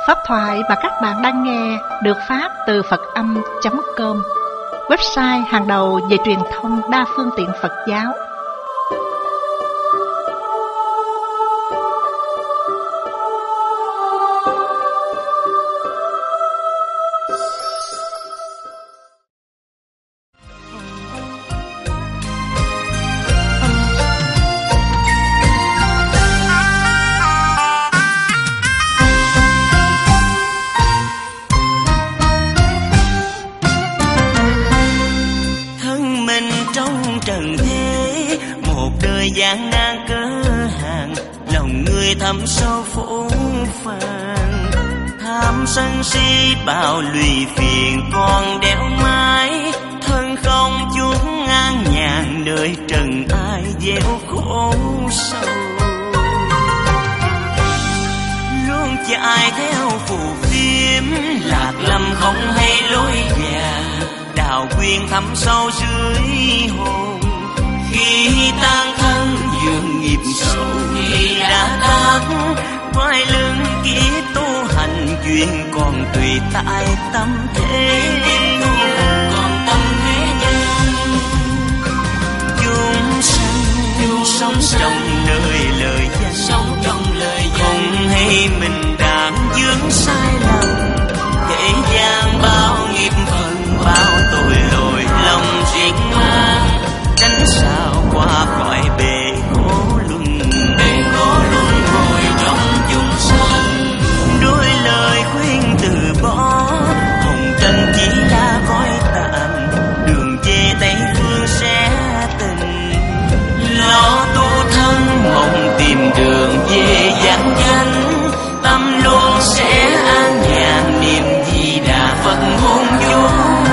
Pháp thoại mà các bạn đang nghe được phát từ Phật-âm.com, website hàng đầu về truyền thông đa phương tiện Phật giáo. gian nan cớ hàng, lòng người thầm sâu phũ phàng. Tham sân si bao lụy phiền còn đeo mãi, thân không chút an nhàn đời trần ai gieo khổ sâu. Luôn chạy theo phù phiếm, lạc lâm không hay lối vàng, đào quyên thẳm sâu dưới hồn. Khi tan thân dường nghiệp sâu khi đã tác, quay lưng kiếp tu hành chuyện còn tùy tại tâm thế. Còn tâm thế nhân chúng sanh sống trong lời danh, không hay mình đang vướng sai lầm. Thế gian bao nghiệp phần, bao tội lỗi lòng riêng mang, tránh sao qua khỏi bể khổ luân hồi trong chúng sanh. Đôi lời khuyên từ bỏ, hồng trần chỉ là cõi tạm, đường về Tây phương sẽ tình. Lo tu thân mong tìm đường về giác chánh, tâm luôn sẽ an nhàn niệm Di Đà Phật hôn vô.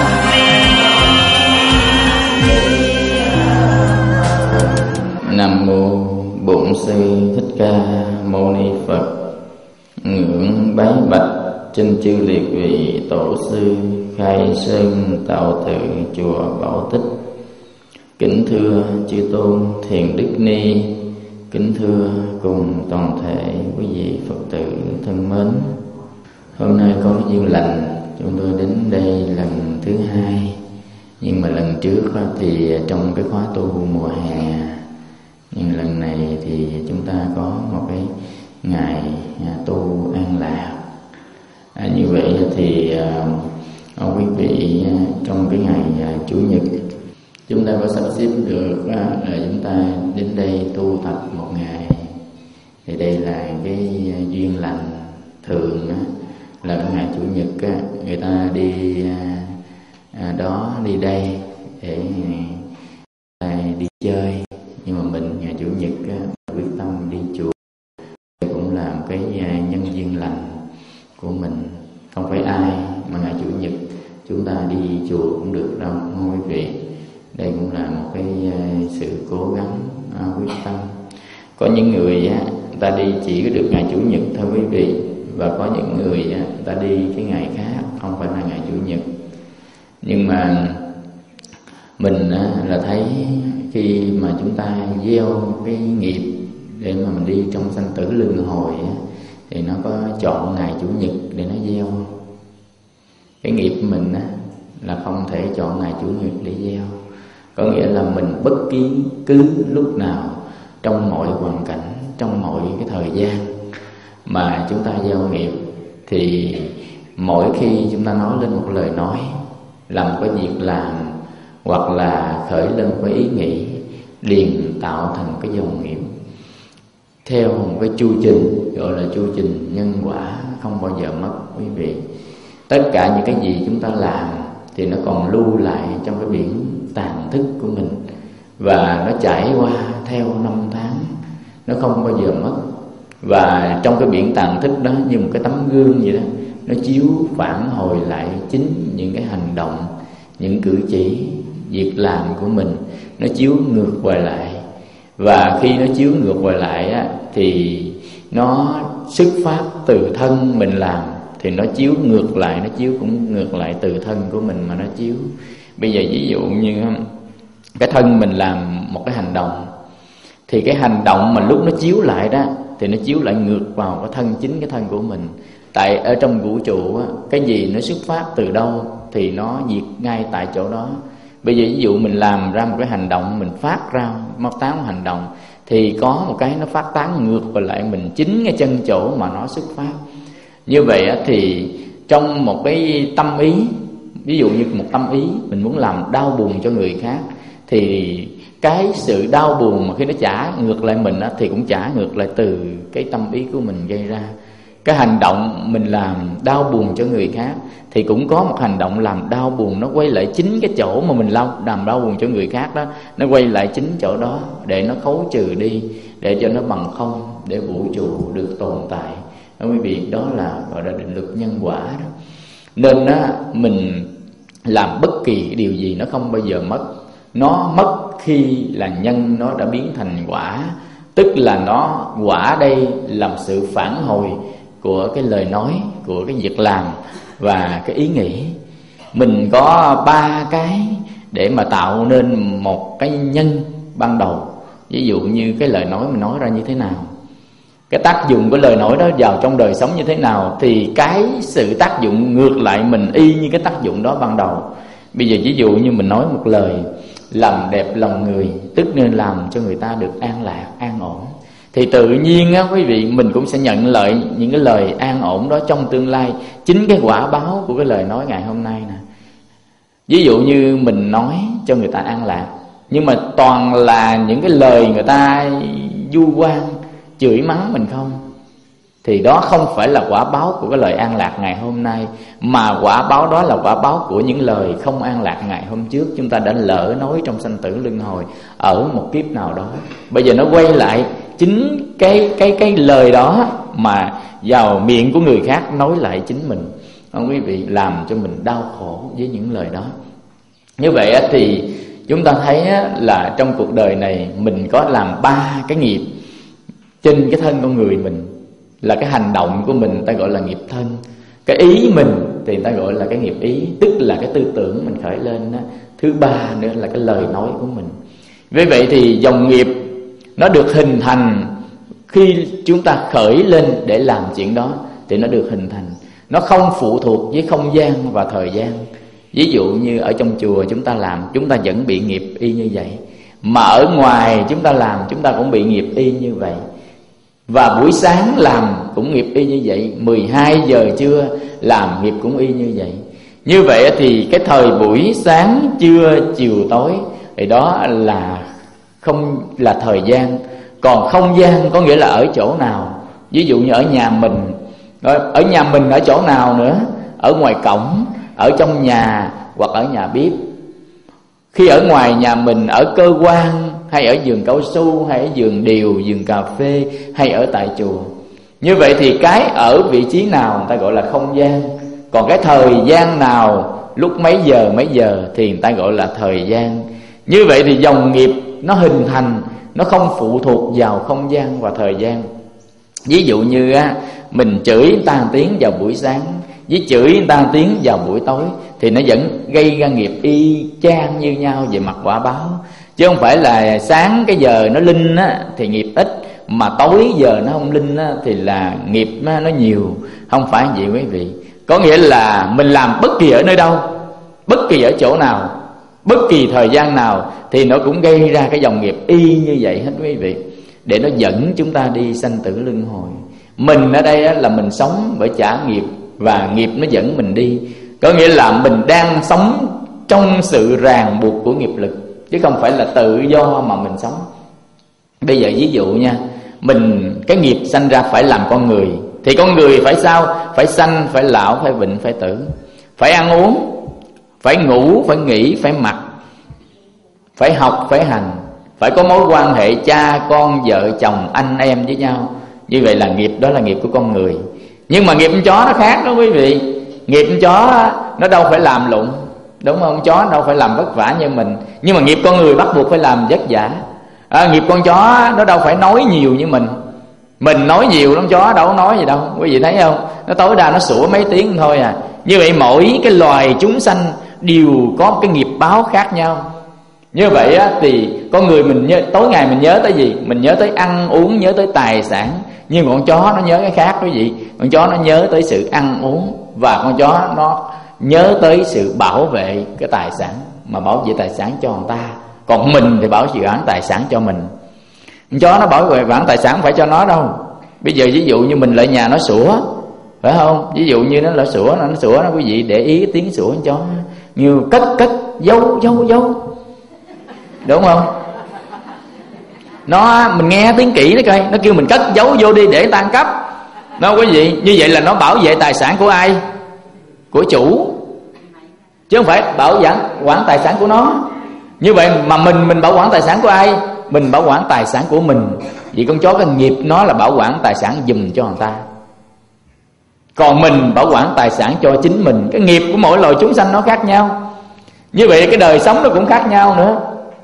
Nam mô Bổn Sư Thích Ca Mâu Ni Phật. Ngưỡng bái bạch trên chư liệt vị tổ sư khai sơn tạo tự chùa Bảo Tích. Kính thưa chư tôn Thiền Đức Ni, kính thưa cùng toàn thể quý vị Phật tử thân mến. Hôm nay có duyên lành chúng tôi đến đây lần thứ hai, nhưng mà lần trước thì trong cái khóa tu mùa hè, nhưng lần này thì chúng ta có một cái ngày tu an lạc. Như vậy thì quý vị trong cái ngày Chủ nhật chúng ta có sắp xếp được là chúng ta đến đây tu tập một ngày, thì đây là cái duyên lành. Thường là cái ngày Chủ nhật người ta đi đó đi đây để đi chơi, nhưng mà mình ngày Chủ nhật quyết tâm đi chùa. Đây cũng là một cái nhân duyên lành của mình. Không phải ai mà ngày Chủ nhật chúng ta đi chùa cũng được đâu quý vị. Đây cũng là một cái sự cố gắng quyết tâm. Có những người ta đi chỉ có được ngày Chủ nhật thôi quý vị, và có những người ta đi cái ngày khác không phải là ngày Chủ nhật. Nhưng mà mình là thấy khi mà chúng ta gieo cái nghiệp để mà mình đi trong sanh tử luân hồi thì nó có chọn ngày Chủ nhật để nó gieo. Cái nghiệp của mình là không thể chọn ngày Chủ nhật để gieo. Có nghĩa là mình bất cứ lúc nào, trong mọi hoàn cảnh, trong mọi cái thời gian mà chúng ta gieo nghiệp, thì mỗi khi chúng ta nói lên một lời nói, làm một cái việc làm, hoặc là khởi lên một cái ý nghĩ, liền tạo thành cái dòng nghiệp theo một cái chu trình gọi là chu trình nhân quả, không bao giờ mất quý vị. Tất cả những cái gì chúng ta làm thì nó còn lưu lại trong cái biển tàn thức của mình, và nó chảy qua theo năm tháng, nó không bao giờ mất. Và trong cái biển tàn thức đó, như một cái tấm gương vậy đó, nó chiếu phản hồi lại chính những cái hành động, những cử chỉ, việc làm của mình, nó chiếu ngược về lại. Và khi nó chiếu ngược về lại thì nó xuất phát từ thân mình làm, thì nó chiếu ngược lại, nó chiếu cũng ngược lại từ thân của mình mà nó chiếu. Bây giờ ví dụ như cái thân mình làm một cái hành động, thì cái hành động mà lúc nó chiếu lại đó thì nó chiếu lại ngược vào cái thân, chính cái thân của mình. Tại ở trong vũ trụ á, cái gì nó xuất phát từ đâu thì nó diệt ngay tại chỗ đó. Bây giờ ví dụ mình làm ra một cái hành động, mình phát ra phát tán một hành động, thì có một cái nó phát tán ngược vào lại mình chính cái chân chỗ mà nó xuất phát. Như vậy á, thì trong một cái tâm ý, ví dụ như một tâm ý mình muốn làm đau buồn cho người khác, thì cái sự đau buồn mà khi nó trả ngược lại mình á, thì cũng trả ngược lại từ cái tâm ý của mình gây ra. Cái hành động mình làm đau buồn cho người khác thì cũng có một hành động làm đau buồn, nó quay lại chính cái chỗ mà mình làm đau buồn cho người khác đó, nó quay lại chính chỗ đó để nó khấu trừ đi, để cho nó bằng không, để vũ trụ được tồn tại. Quý vị, đó là gọi là định luật nhân quả đó. Nên á, mình làm bất kỳ điều gì nó không bao giờ mất. Nó mất khi là nhân nó đã biến thành quả, tức là nó quả đây là sự phản hồi của cái lời nói, của cái việc làm và cái ý nghĩ. Mình có 3 cái để mà tạo nên một cái nhân ban đầu. Ví dụ như cái lời nói mình nói ra như thế nào, cái tác dụng của lời nói đó vào trong đời sống như thế nào, thì cái sự tác dụng ngược lại mình y như cái tác dụng đó ban đầu. Bây giờ ví dụ như mình nói một lời làm đẹp lòng người, tức nên làm cho người ta được an lạc, an ổn, thì tự nhiên á quý vị, mình cũng sẽ nhận lại những cái lời an ổn đó trong tương lai, chính cái quả báo của cái lời nói ngày hôm nay nè. Ví dụ như mình nói cho người ta an lạc, nhưng mà toàn là những cái lời người ta vu oan, chửi mắng mình không, thì đó không phải là quả báo của cái lời an lạc ngày hôm nay, mà quả báo đó là quả báo của những lời không an lạc ngày hôm trước chúng ta đã lỡ nói trong sanh tử luân hồi ở một kiếp nào đó. Bây giờ nó quay lại chính cái lời đó mà vào miệng của người khác nói lại chính mình. Không quý vị, làm cho mình đau khổ với những lời đó. Như vậy thì chúng ta thấy là trong cuộc đời này mình có làm 3 cái nghiệp trên cái thân con người mình. Là cái hành động của mình ta gọi là nghiệp thân, cái ý mình thì ta gọi là cái nghiệp ý, tức là cái tư tưởng mình khởi lên đó. Thứ 3 nữa là cái lời nói của mình. Vì vậy thì dòng nghiệp nó được hình thành khi chúng ta khởi lên để làm chuyện đó, thì nó được hình thành. Nó không phụ thuộc với không gian và thời gian. Ví dụ như ở trong chùa chúng ta làm, chúng ta vẫn bị nghiệp y như vậy. Mà ở ngoài chúng ta làm, chúng ta cũng bị nghiệp y như vậy. Và buổi sáng làm cũng nghiệp y như vậy, 12 giờ trưa làm nghiệp cũng y như vậy. Như vậy thì cái thời buổi sáng, trưa, chiều, tối thì đó là không là thời gian. Còn không gian có nghĩa là ở chỗ nào. Ví dụ như ở nhà mình, ở nhà mình ở chỗ nào nữa, ở ngoài cổng, ở trong nhà hoặc ở nhà bếp. Khi ở ngoài nhà mình, ở cơ quan, hay ở vườn cao su, hay ở vườn điều, vườn cà phê, hay ở tại chùa. Như vậy thì cái ở vị trí nào người ta gọi là không gian. Còn cái thời gian nào, lúc mấy giờ thì người ta gọi là thời gian. Như vậy thì dòng nghiệp nó hình thành, nó không phụ thuộc vào không gian và thời gian. Ví dụ như mình chửi người ta một tiếng vào buổi sáng, với chửi người ta một tiếng vào buổi tối, thì nó vẫn gây ra nghiệp y chang như nhau về mặt quả báo. Chứ không phải là sáng cái giờ nó linh thì nghiệp ít, mà tối giờ nó không linh thì là nghiệp nó nhiều. Không phải vậy quý vị. Có nghĩa là mình làm bất kỳ ở nơi đâu, bất kỳ ở chỗ nào, bất kỳ thời gian nào, thì nó cũng gây ra cái dòng nghiệp y như vậy hết quý vị, để nó dẫn chúng ta đi sanh tử luân hồi. Mình ở đây là mình sống bởi trả nghiệp, và nghiệp nó dẫn mình đi. Có nghĩa là mình đang sống trong sự ràng buộc của nghiệp lực, chứ không phải là tự do mà mình sống. Bây giờ ví dụ nha, mình cái nghiệp sanh ra phải làm con người, thì con người phải sao? Phải sanh, phải lão, phải bệnh, phải tử, phải ăn uống, phải ngủ, phải nghỉ, phải mặc, phải học, phải hành, phải có mối quan hệ cha con, vợ chồng, anh em với nhau. Như vậy là nghiệp, đó là nghiệp của con người. Nhưng mà nghiệp con chó nó khác đó quý vị. Nghiệp con chó nó đâu phải làm lụng, đúng không? Con chó đâu phải làm vất vả như mình. Nhưng mà nghiệp con người bắt buộc phải làm vất vả. Nghiệp con chó nó đâu phải nói nhiều như mình. Mình nói nhiều lắm, chó đâu có nói gì đâu. Quý vị thấy không? Nó tối đa nó sủa mấy tiếng thôi à. Như vậy mỗi cái loài chúng sanh đều có cái nghiệp báo khác nhau. Như vậy á, thì con người mình nhớ, tối ngày mình nhớ tới gì? Mình nhớ tới ăn uống, nhớ tới tài sản. Nhưng con chó nó nhớ cái khác quý vị. Con chó nó nhớ tới sự ăn uống, và con chó nó nhớ tới sự bảo vệ cái tài sản, mà bảo vệ tài sản cho người ta. Còn mình thì bảo vệ tài sản cho mình. Con chó nó bảo vệ tài sản không phải cho nó đâu. Bây giờ ví dụ như mình lại nhà nó sủa, phải không? Ví dụ như nó lại sủa, nó sủa, nó quý vị để ý tiếng sủa con chó như cất giấu, đúng không? Mình nghe tiếng kỹ nó coi, nó kêu mình cất giấu vô đi để người ta ăn cắp. Nó quý vị, như vậy là nó bảo vệ tài sản của ai? Của chủ, chứ không phải bảo quản tài sản của nó. Như vậy mà mình bảo quản tài sản của ai? Mình bảo quản tài sản của mình. Vì con chó cái nghiệp nó là bảo quản tài sản giùm cho người ta, còn mình bảo quản tài sản cho chính mình. Cái nghiệp của mỗi loài chúng sanh nó khác nhau. Như vậy cái đời sống nó cũng khác nhau nữa.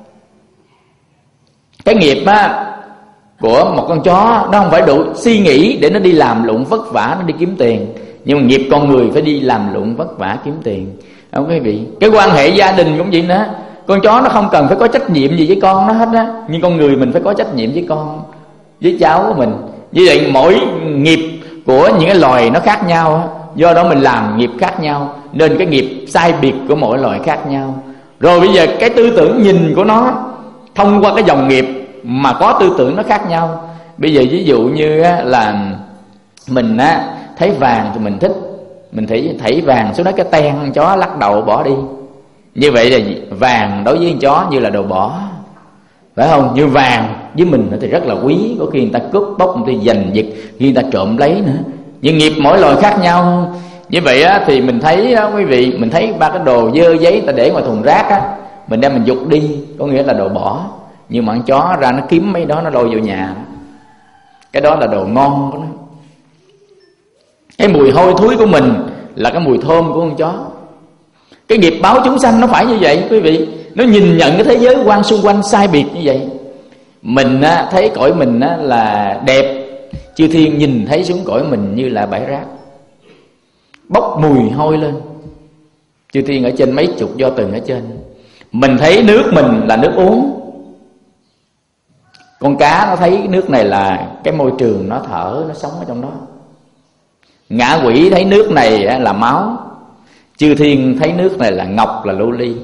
Cái nghiệp á, của một con chó nó không phải đủ suy nghĩ để nó đi làm lụng vất vả, nó đi kiếm tiền. Nhưng mà nghiệp con người phải đi làm lụng vất vả kiếm tiền, không quý vị? Cái quan hệ gia đình cũng vậy nữa. Con chó nó không cần phải có trách nhiệm gì với con nó hết á, nhưng con người mình phải có trách nhiệm với con, với cháu của mình. Như vậy mỗi nghiệp của những cái loài nó khác nhau á, do đó mình làm nghiệp khác nhau, nên cái nghiệp sai biệt của mỗi loài khác nhau. Rồi bây giờ cái tư tưởng nhìn của nó thông qua cái dòng nghiệp mà có tư tưởng nó khác nhau. Bây giờ ví dụ như là mình thấy vàng thì mình thích, mình thấy vàng xuống đó cái ten con chó lắc đầu bỏ đi. Như vậy là vàng đối với con chó như là đồ bỏ, phải không? Như vàng với mình thì rất là quý, có khi người ta cướp bóc, người ta giành giật, khi người ta trộm lấy nữa. Nhưng nghiệp mỗi loài khác nhau. Như vậy thì mình thấy quý vị, mình thấy ba cái đồ dơ giấy ta để ngoài thùng rác á, mình đem mình giục đi, có nghĩa là đồ bỏ. Nhưng mà con chó ra nó kiếm mấy đó, nó lôi vô nhà, cái đó là đồ ngon của nó. Cái mùi hôi thối của mình là cái mùi thơm của con chó. Cái nghiệp báo chúng sanh nó phải như vậy quý vị. Nó nhìn nhận cái thế giới quan xung quanh sai biệt như vậy. Mình thấy cõi mình là đẹp, chư thiên nhìn thấy xuống cõi mình như là bãi rác, bốc mùi hôi lên. Chư thiên ở trên mấy chục do từng ở trên. Mình thấy nước mình là nước uống, con cá nó thấy nước này là cái môi trường nó thở, nó sống ở trong đó. Ngạ quỷ thấy nước này là máu, chư thiên thấy nước này là ngọc, là lưu ly.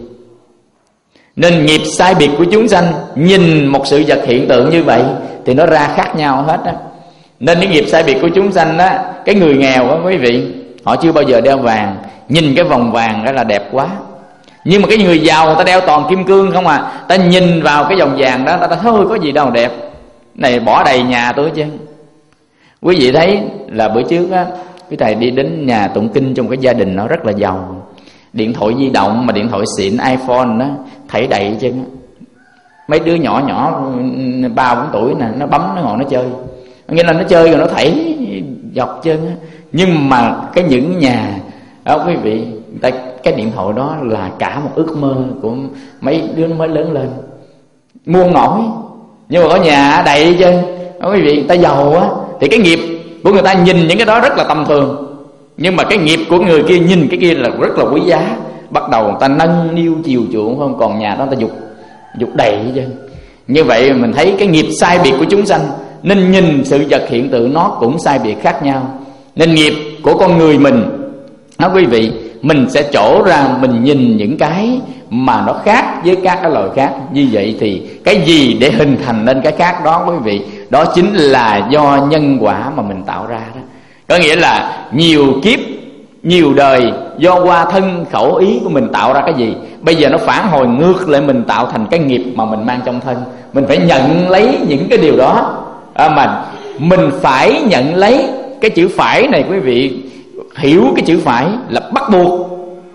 Nên nghiệp sai biệt của chúng sanh, nhìn một sự vật hiện tượng như vậy thì nó ra khác nhau hết á. Nên cái nghiệp sai biệt của chúng sanh á, cái người nghèo á quý vị, họ chưa bao giờ đeo vàng, nhìn cái vòng vàng đó là đẹp quá. Nhưng mà cái người giàu người ta đeo toàn kim cương không à. Ta nhìn vào cái vòng vàng đó, ta thôi có gì đâu đẹp, này bỏ đầy nhà tôi chứ. Quý vị thấy là bữa trước á, cái thầy đi đến nhà tụng kinh trong cái gia đình nó rất là giàu. Điện thoại di động mà điện thoại xịn iPhone đó thảy đầy chứ. Mấy đứa nhỏ 3-4 tuổi nè, nó bấm nó ngồi nó chơi, nghĩa là nó chơi rồi nó thảy dọc chân á. Nhưng mà cái những nhà đó quý vị, cái điện thoại đó là cả một ước mơ của mấy đứa mới lớn lên, mua không nổi. Nhưng mà ở nhà đầy chứ quý vị, ta giàu á thì cái nghiệp của người ta nhìn những cái đó rất là tầm thường. Nhưng mà cái nghiệp của người kia nhìn cái kia là rất là quý giá. Bắt đầu người ta nâng niu chiều chuộng, không còn nhà đó người ta dục đầy chứ. Như vậy mình thấy cái nghiệp sai biệt của chúng sanh, nên nhìn sự vật hiện tượng nó cũng sai biệt khác nhau. Nên nghiệp của con người mình, nó quý vị, mình sẽ trổ ra mình nhìn những cái mà nó khác với các cái loài khác. Như vậy thì cái gì để hình thành nên cái khác đó quý vị, đó chính là do nhân quả mà mình tạo ra đó. Có nghĩa là nhiều kiếp, nhiều đời do qua thân khẩu ý của mình tạo ra cái gì, bây giờ nó phản hồi ngược lại mình tạo thành cái nghiệp mà mình mang trong thân. Mình phải nhận lấy những cái điều đó mà mình phải nhận lấy. Cái chữ phải này quý vị hiểu, cái chữ phải là bắt buộc.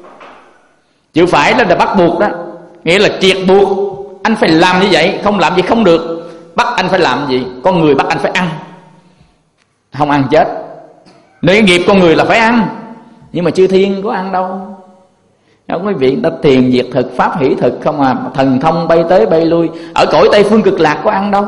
Chữ phải là bắt buộc đó, nghĩa là triệt buộc. Anh phải làm như vậy, không làm gì không được. Bắt anh phải làm gì? Con người bắt anh phải ăn, không ăn chết. Nên cái nghiệp con người là phải ăn. Nhưng mà chư thiên có ăn đâu. Không quý vị, ta thiền diệt thực, pháp hỷ thực không à. Thần thông bay tới bay lui. Ở cõi Tây Phương Cực Lạc có ăn đâu.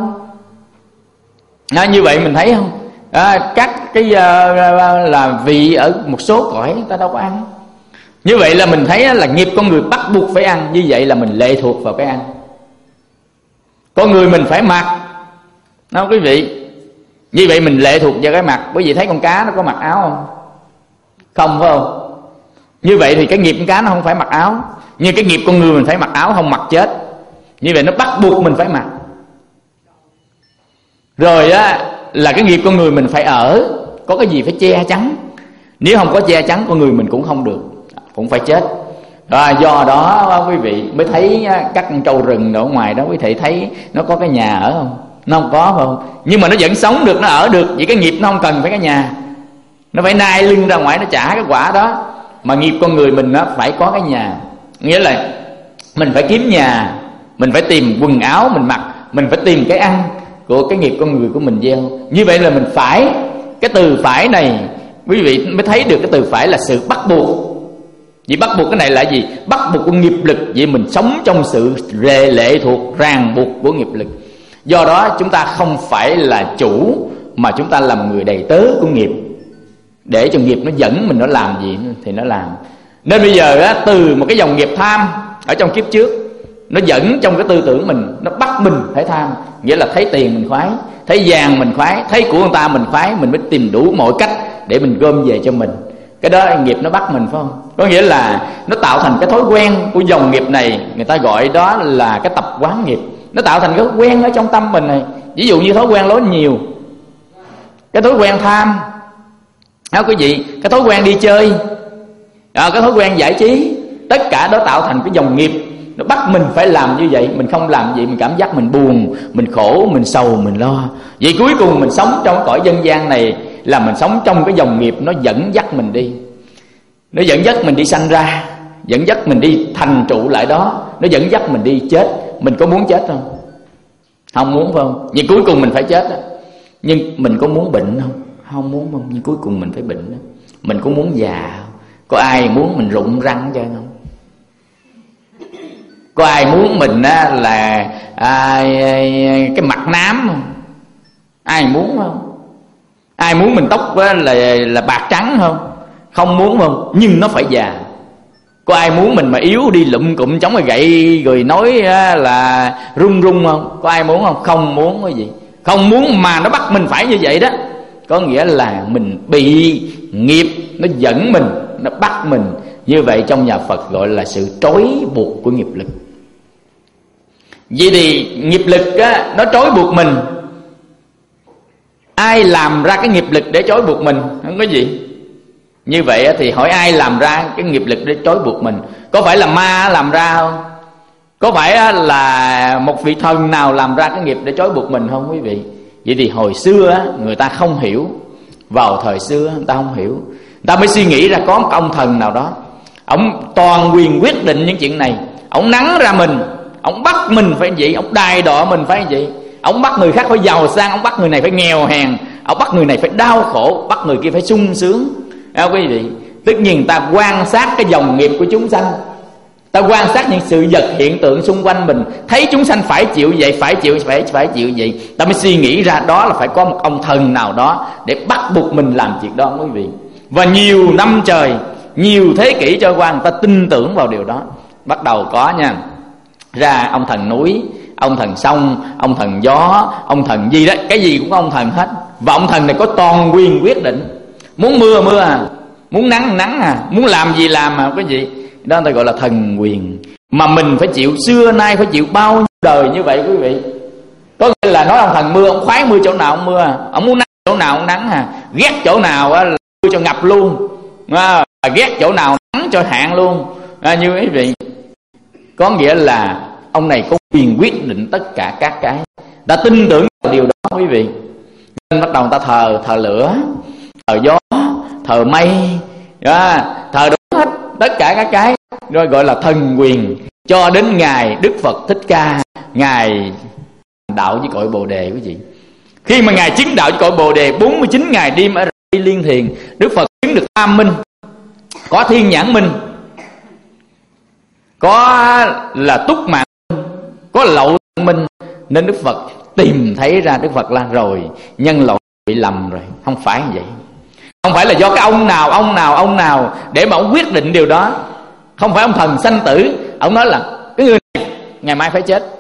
Như vậy mình thấy không? Các cái là vị ở một số cõi ta đâu có ăn. Như vậy là mình thấy là nghiệp con người bắt buộc phải ăn. Như vậy là mình lệ thuộc vào cái ăn. Con người mình phải mặc, đó quý vị. Như vậy mình lệ thuộc vào cái mặt. Quý vị thấy con cá nó có mặc áo không? Không, phải không? Như vậy thì cái nghiệp con cá nó không phải mặc áo, nhưng cái nghiệp con người mình phải mặc áo, không mặc chết. Như vậy nó bắt buộc mình phải mặc. Rồi á là cái nghiệp con người mình phải ở, có cái gì phải che chắn. Nếu không có che chắn, con người mình cũng không được, cũng phải chết. Do đó quý vị mới thấy các con trâu rừng ở ngoài đó, quý vị thấy nó có cái nhà ở không? Nó không có, phải không? Nhưng mà nó vẫn sống được, nó ở được. Vì cái nghiệp nó không cần phải cái nhà, nó phải nai lưng ra ngoài nó trả cái quả đó. Mà nghiệp con người mình nó phải có cái nhà, nghĩa là mình phải kiếm nhà, mình phải tìm quần áo mình mặc, mình phải tìm cái ăn của cái nghiệp con người của mình gieo. Như vậy là mình phải, cái từ phải này quý vị mới thấy được cái từ phải là sự bắt buộc. Vì bắt buộc cái này là gì? Bắt buộc của nghiệp lực. Vì mình sống trong sự lệ thuộc, ràng buộc của nghiệp lực. Do đó chúng ta không phải là chủ, mà chúng ta làm người đầy tớ của nghiệp, để cho nghiệp nó dẫn mình, nó làm gì thì nó làm. Nên bây giờ á, từ một cái dòng nghiệp tham ở trong kiếp trước, nó dẫn trong cái tư tưởng mình, nó bắt mình phải tham. Nghĩa là thấy tiền mình khoái, thấy vàng mình khoái, thấy của người ta mình khoái, mình mới tìm đủ mọi cách để mình gom về cho mình. Cái đó là nghiệp nó bắt mình, phải không? Có nghĩa là nó tạo thành cái thói quen của dòng nghiệp này. Người ta gọi đó là cái tập quán nghiệp. Nó tạo thành cái quen ở trong tâm mình này. Ví dụ như thói quen lối nhiều, cái thói quen tham, quý vị, cái thói quen đi chơi, cái thói quen giải trí, tất cả đó tạo thành cái dòng nghiệp. Nó bắt mình phải làm như vậy. Mình không làm vậy mình cảm giác mình buồn, mình khổ, mình sầu, mình lo. Vậy cuối cùng mình sống trong cõi dân gian này là mình sống trong cái dòng nghiệp. Nó dẫn dắt mình đi, nó dẫn dắt mình đi sanh ra, dẫn dắt mình đi thành trụ lại đó, nó dẫn dắt mình đi chết. Mình có muốn chết không? Không muốn, phải không? Nhưng cuối cùng mình phải chết đó. Nhưng mình có muốn bệnh không? Không muốn, không? Nhưng cuối cùng mình phải bệnh đó. Mình có muốn già không? Có ai muốn mình rụng răng cho không? Có ai muốn mình là cái mặt nám không? Ai muốn không? Ai muốn mình tóc là bạc trắng không? Không muốn, không? Nhưng nó phải già. Có ai muốn mình mà yếu đi lụm cụm chống cái gậy rồi nói là run run không? Có ai muốn không? Không muốn. Cái gì? Không muốn mà nó bắt mình phải như vậy đó. Có nghĩa là mình bị nghiệp nó dẫn mình, nó bắt mình. Như vậy trong nhà Phật gọi là sự trói buộc của nghiệp lực. Vậy thì nghiệp lực á, nó trói buộc mình. Ai làm ra cái nghiệp lực để trói buộc mình? Không có gì. Như vậy thì hỏi ai làm ra cái nghiệp lực để trói buộc mình? Có phải là ma làm ra không? Có phải là một vị thần nào làm ra cái nghiệp để trói buộc mình không quý vị? Vậy thì hồi xưa người ta không hiểu. Vào thời xưa người ta không hiểu, người ta mới suy nghĩ ra có một ông thần nào đó, ông toàn quyền quyết định những chuyện này. Ông nắng ra mình, ông bắt mình phải vậy, ông đài đọa mình phải vậy. Ông bắt người khác phải giàu sang, ông bắt người này phải nghèo hèn, ông bắt người này phải đau khổ, bắt người kia phải sung sướng. Quý vị, tất nhiên người ta quan sát cái dòng nghiệp của chúng sanh, ta quan sát những sự vật hiện tượng xung quanh mình, thấy chúng sanh phải chịu vậy, phải chịu vậy, ta mới suy nghĩ ra đó là phải có một ông thần nào đó để bắt buộc mình làm chuyện đó quý vị. Và nhiều năm trời, nhiều thế kỷ trôi qua, người ta tin tưởng vào điều đó. Bắt đầu có nha, ra ông thần núi, ông thần sông, ông thần gió, ông thần gì đó, cái gì cũng có ông thần hết. Và ông thần này có toàn quyền quyết định. Muốn mưa mưa à, muốn nắng nắng à, muốn làm gì làm à, cái gì đó người ta gọi là thần quyền. Mà mình phải chịu, xưa nay phải chịu bao nhiêu đời như vậy quý vị. Có nghĩa là nói ông thần mưa, ông khoái mưa chỗ nào ông mưa à, ông muốn nắng chỗ nào ông nắng à, ghét chỗ nào là mưa cho ngập luôn, ghét chỗ nào nắng cho hạn luôn, như quý vị. Có nghĩa là ông này có quyền quyết định tất cả các cái. Ta tin tưởng vào điều đó quý vị, nên bắt đầu người ta thờ lửa, thờ gió, thờ mây, thờ đủ hết tất cả các cái, rồi gọi là thần quyền. Cho đến ngày Đức Phật Thích Ca, ngài đạo với cội Bồ Đề quý vị. Khi mà ngài chứng đạo với cội Bồ Đề 49 ngày đêm ở Liên Thiền, Đức Phật chứng được tam minh, có thiên nhãn minh, có là túc mạng minh, có lậu minh. Nên Đức Phật tìm thấy ra, Đức Phật là rồi nhân loại bị lầm rồi, không phải như vậy. Không phải là do cái ông nào để mà ông quyết định điều đó. Không phải ông thần sanh tử, ông nói là cái người này ngày mai phải chết,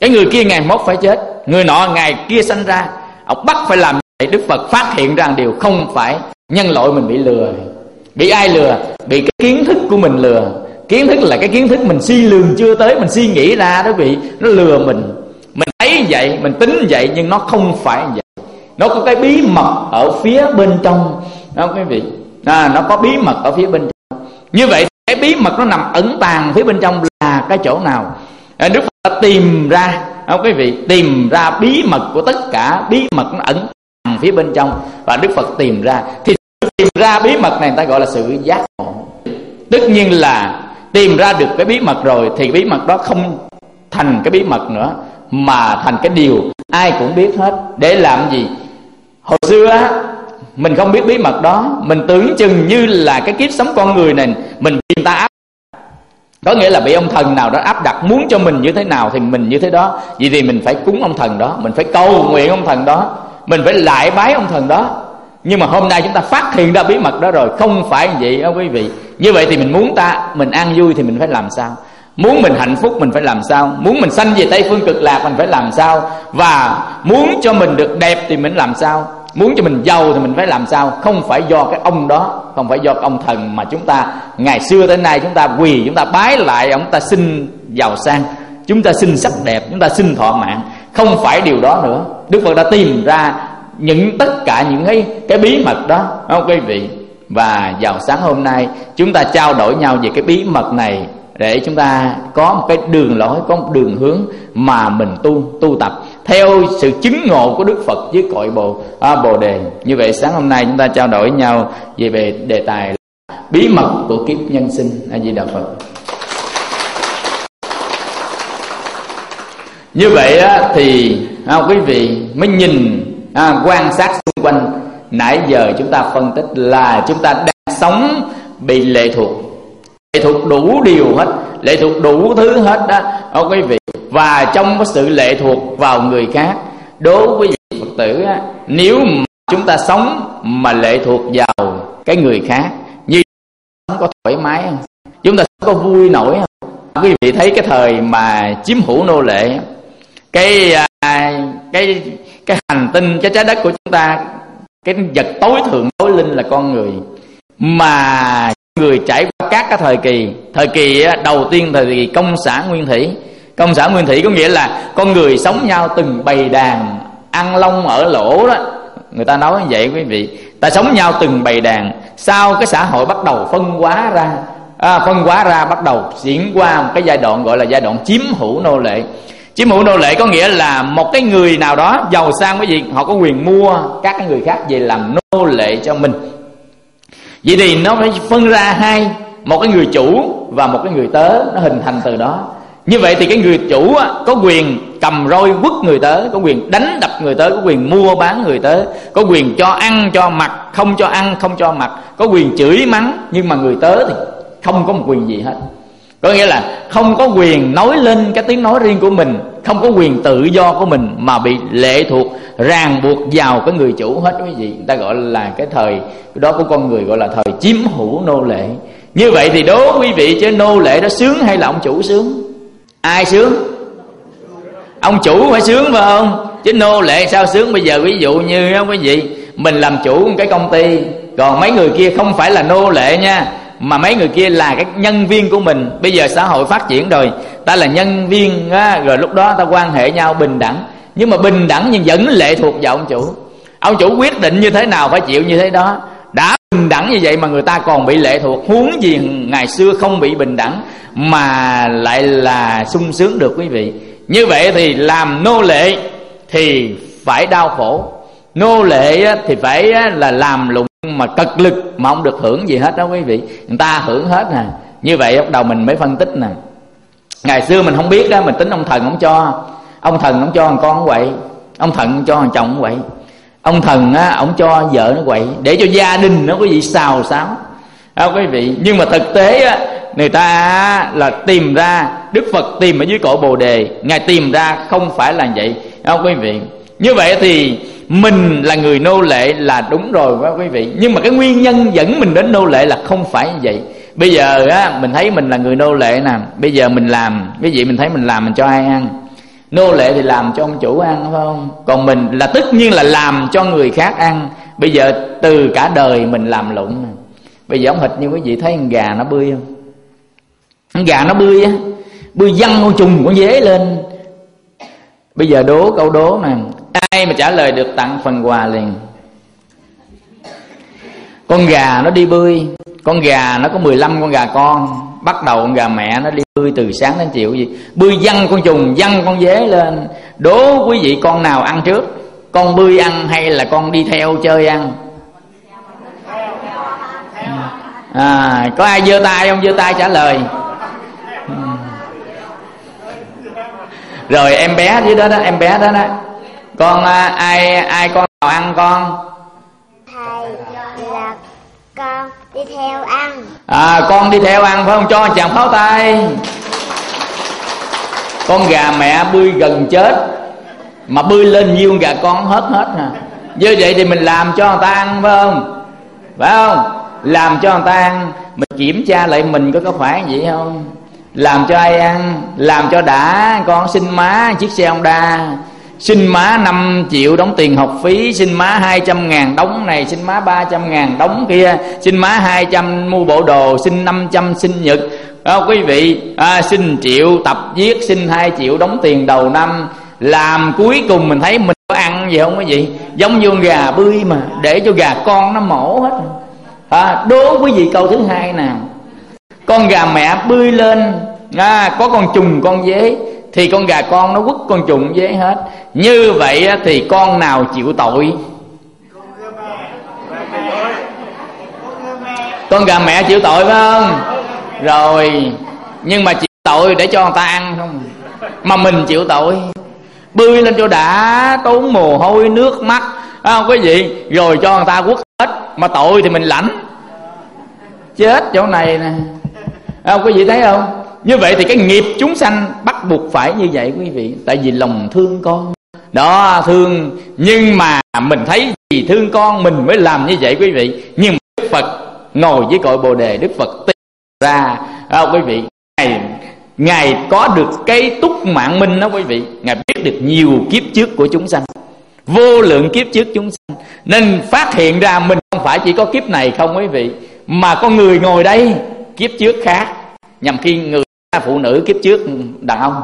Cái người kia ngày mốt phải chết, người nọ ngày kia sanh ra, ông bắt phải làm vậy. Đức Phật phát hiện ra điều không phải nhân loại mình bị lừa. Bị ai lừa? Bị cái kiến thức của mình lừa. Kiến thức là cái kiến thức mình suy lường chưa tới, mình suy nghĩ ra đó quý vị. Nó lừa mình. Mình thấy vậy, mình tính vậy, nhưng nó không phải vậy. Nó có cái bí mật ở phía bên trong đó quý vị. Nó có bí mật ở phía bên trong. Như vậy cái bí mật nó nằm ẩn tàng phía bên trong là cái chỗ nào? Đức Phật đã tìm ra, quý vị, tìm ra bí mật của tất cả. Bí mật nó ẩn tàng phía bên trong, và Đức Phật tìm ra. Thì tìm ra bí mật này người ta gọi là sự giác ngộ. Tất nhiên là tìm ra được cái bí mật rồi thì bí mật đó không thành cái bí mật nữa, mà thành cái điều ai cũng biết hết. Để làm gì? Hồi xưa á, mình không biết bí mật đó, mình tưởng chừng như là cái kiếp sống con người này mình bị người ta áp. Có nghĩa là bị ông thần nào đó áp đặt, muốn cho mình như thế nào thì mình như thế đó. Vì thì mình phải cúng ông thần đó, mình phải cầu nguyện ông thần đó, mình phải lại bái ông thần đó. Nhưng mà hôm nay chúng ta phát hiện ra bí mật đó rồi, không phải vậy đó quý vị. Như vậy thì mình muốn mình an vui thì mình phải làm sao? Muốn mình hạnh phúc mình phải làm sao? Muốn mình sanh về Tây Phương Cực Lạc mình phải làm sao? Và muốn cho mình được đẹp thì mình làm sao? Muốn cho mình giàu thì mình phải làm sao? Không phải do cái ông đó, không phải do cái ông thần mà chúng ta ngày xưa tới nay chúng ta quỳ, chúng ta bái lại ông ta xin giàu sang, chúng ta xin sắc đẹp, chúng ta xin thọ mạng. Không phải điều đó nữa. Đức Phật đã tìm ra tất cả những cái bí mật đó, không quý vị? Và vào sáng hôm nay chúng ta trao đổi nhau về cái bí mật này, để chúng ta có một cái đường lối, có một đường hướng mà mình tu tập theo sự chứng ngộ của Đức Phật với cội Bồ Đề. Như vậy sáng hôm nay chúng ta trao đổi nhau về đề tài là bí mật của kiếp nhân sinh. A Di Đà Phật. Như vậy thì quý vị mới nhìn, quan sát xung quanh. Nãy giờ chúng ta phân tích là chúng ta đang sống bị lệ thuộc đủ điều hết, lệ thuộc đủ thứ hết đó quý vị. Và trong cái sự lệ thuộc vào người khác, đối với vị Phật tử nếu mà chúng ta sống mà lệ thuộc vào cái người khác, như sống có thoải mái không? Chúng ta có vui nổi không? Quý vị thấy cái thời mà chiếm hữu nô lệ, cái hành tinh, cái trái đất của chúng ta, cái vật tối thượng tối linh là con người. Mà người trải qua các cái thời kỳ đầu tiên, thời kỳ công xã nguyên thủy. Công xã nguyên thủy có nghĩa là con người sống nhau từng bầy đàn, ăn lông ở lỗ đó, người ta nói như vậy quý vị. Ta sống nhau từng bầy đàn. Sau cái xã hội bắt đầu phân hóa ra, bắt đầu diễn qua một cái giai đoạn gọi là giai đoạn chiếm hữu nô lệ. Chiếm hữu nô lệ có nghĩa là một cái người nào đó giàu sang quý vị, họ có quyền mua các cái người khác về làm nô lệ cho mình. Vậy thì nó phải phân ra hai, một cái người chủ và một cái người tớ, nó hình thành từ đó. Như vậy thì cái người chủ có quyền cầm roi quất người tớ, có quyền đánh đập người tớ, có quyền mua bán người tớ, có quyền cho ăn cho mặc, không cho ăn không cho mặc, có quyền chửi mắng. Nhưng mà người tớ thì không có một quyền gì hết. Có nghĩa là không có quyền nói lên cái tiếng nói riêng của mình, không có quyền tự do của mình, mà bị lệ thuộc, ràng buộc vào cái người chủ hết quý vị. Người ta gọi là cái thời đó của con người gọi là thời chiếm hữu nô lệ. Như vậy thì đố quý vị, chứ nô lệ đó sướng hay là ông chủ sướng? Ai sướng? Ông chủ phải sướng phải không? Chứ nô lệ sao sướng? Bây giờ ví dụ như quý vị, mình làm chủ một cái công ty, còn mấy người kia không phải là nô lệ nha, mà mấy người kia là cái nhân viên của mình. Bây giờ xã hội phát triển rồi, ta là nhân viên rồi lúc đó ta quan hệ nhau bình đẳng. Nhưng mà bình đẳng nhưng vẫn lệ thuộc vào ông chủ. Ông chủ quyết định như thế nào phải chịu như thế đó. Đã bình đẳng như vậy mà người ta còn bị lệ thuộc, huống gì ngày xưa không bị bình đẳng mà lại là sung sướng được quý vị. Như vậy thì làm nô lệ thì phải đau khổ. Nô lệ thì phải là làm lụng mà cực lực mà không được hưởng gì hết đó quý vị. Người ta hưởng hết nè. Như vậy bắt đầu mình mới phân tích nè. Ngày xưa mình không biết đó, mình tính ông thần không cho. Ông thần không cho thằng con không quậy, ông thần không cho thằng chồng không quậy, ông thần ông cho vợ nó quậy, để cho gia đình nó quý vị xào xáo quý vị. Nhưng mà thực tế người ta là tìm ra, Đức Phật tìm ở dưới cội Bồ Đề, Ngài tìm ra không phải là vậy quý vị. Như vậy thì mình là người nô lệ là đúng rồi quý vị. Nhưng mà cái nguyên nhân dẫn mình đến nô lệ là không phải như vậy. Bây giờ mình thấy mình là người nô lệ nè, bây giờ mình làm, quý vị mình thấy mình làm mình cho ai ăn? Nô lệ thì làm cho ông chủ ăn, phải không? Còn mình là tất nhiên là làm cho người khác ăn. Bây giờ từ cả đời mình làm lụng. Bây giờ ông hịch như quý vị thấy con gà nó bươi không? Con gà nó bươi á, bươi văng con trùng con dế lên. Bây giờ đố câu đố nè, ai mà trả lời được tặng phần quà liền. Con gà nó đi bươi, con gà nó có 15 con gà con. Bắt đầu con gà mẹ nó đi bươi từ sáng đến chiều gì, bươi văng con trùng, văng con dế lên. Đố quý vị con nào ăn trước? Con bươi ăn hay là con đi theo chơi ăn? Có ai giơ tay không? Giơ tay trả lời. Rồi em bé dưới đó đó, em bé đó đó. Con ai con nào ăn con? Thầy là con đi theo ăn. Con đi theo ăn phải không? Cho chàng pháo tay. Con gà mẹ bươi gần chết mà bươi lên nhiêu gà con hết nè. Như vậy thì mình làm cho người ta ăn phải không? Phải không? Làm cho người ta ăn, mình kiểm tra lại mình có phải vậy không? Làm cho ai ăn? Làm cho đã. Con xin má chiếc xe Honda, xin má 5 triệu đóng tiền học phí, xin má 200.000 đóng này, xin má 300.000 đóng kia, xin má 200 mua bộ đồ, xin 500 sinh nhật. Quý vị, xin 1 triệu tập viết, xin 2 triệu đóng tiền đầu năm. Làm cuối cùng mình thấy mình có ăn gì không quý vị? Giống như con gà bươi mà, để cho gà con nó mổ hết. Đố quý vị câu thứ hai nào. Con gà mẹ bươi lên, có con trùng con dế, thì con gà con nó quất con trùng dế hết. Như vậy thì con nào chịu tội? Con gà mẹ chịu tội phải không? Rồi, nhưng mà chịu tội để cho người ta ăn không? Mà mình chịu tội. Bươi lên cho đã, tốn mồ hôi nước mắt, không quý vị? Rồi cho người ta quất hết. Mà tội thì mình lãnh. Chết chỗ này nè, quý vị thấy không? Như vậy thì cái nghiệp chúng sanh bắt buộc phải như vậy quý vị. Tại vì lòng thương con đó, thương. Nhưng mà mình thấy vì thương con mình mới làm như vậy quý vị. Nhưng mà Đức Phật ngồi với cội Bồ Đề, Đức Phật tìm ra quý vị, Ngài có được cái túc mạng minh đó quý vị. Ngài biết được nhiều kiếp trước của chúng sanh, vô lượng kiếp trước chúng sanh, nên phát hiện ra mình không phải chỉ có kiếp này không quý vị, mà con người ngồi đây kiếp trước khác. Nhằm khi người phụ nữ kiếp trước đàn ông,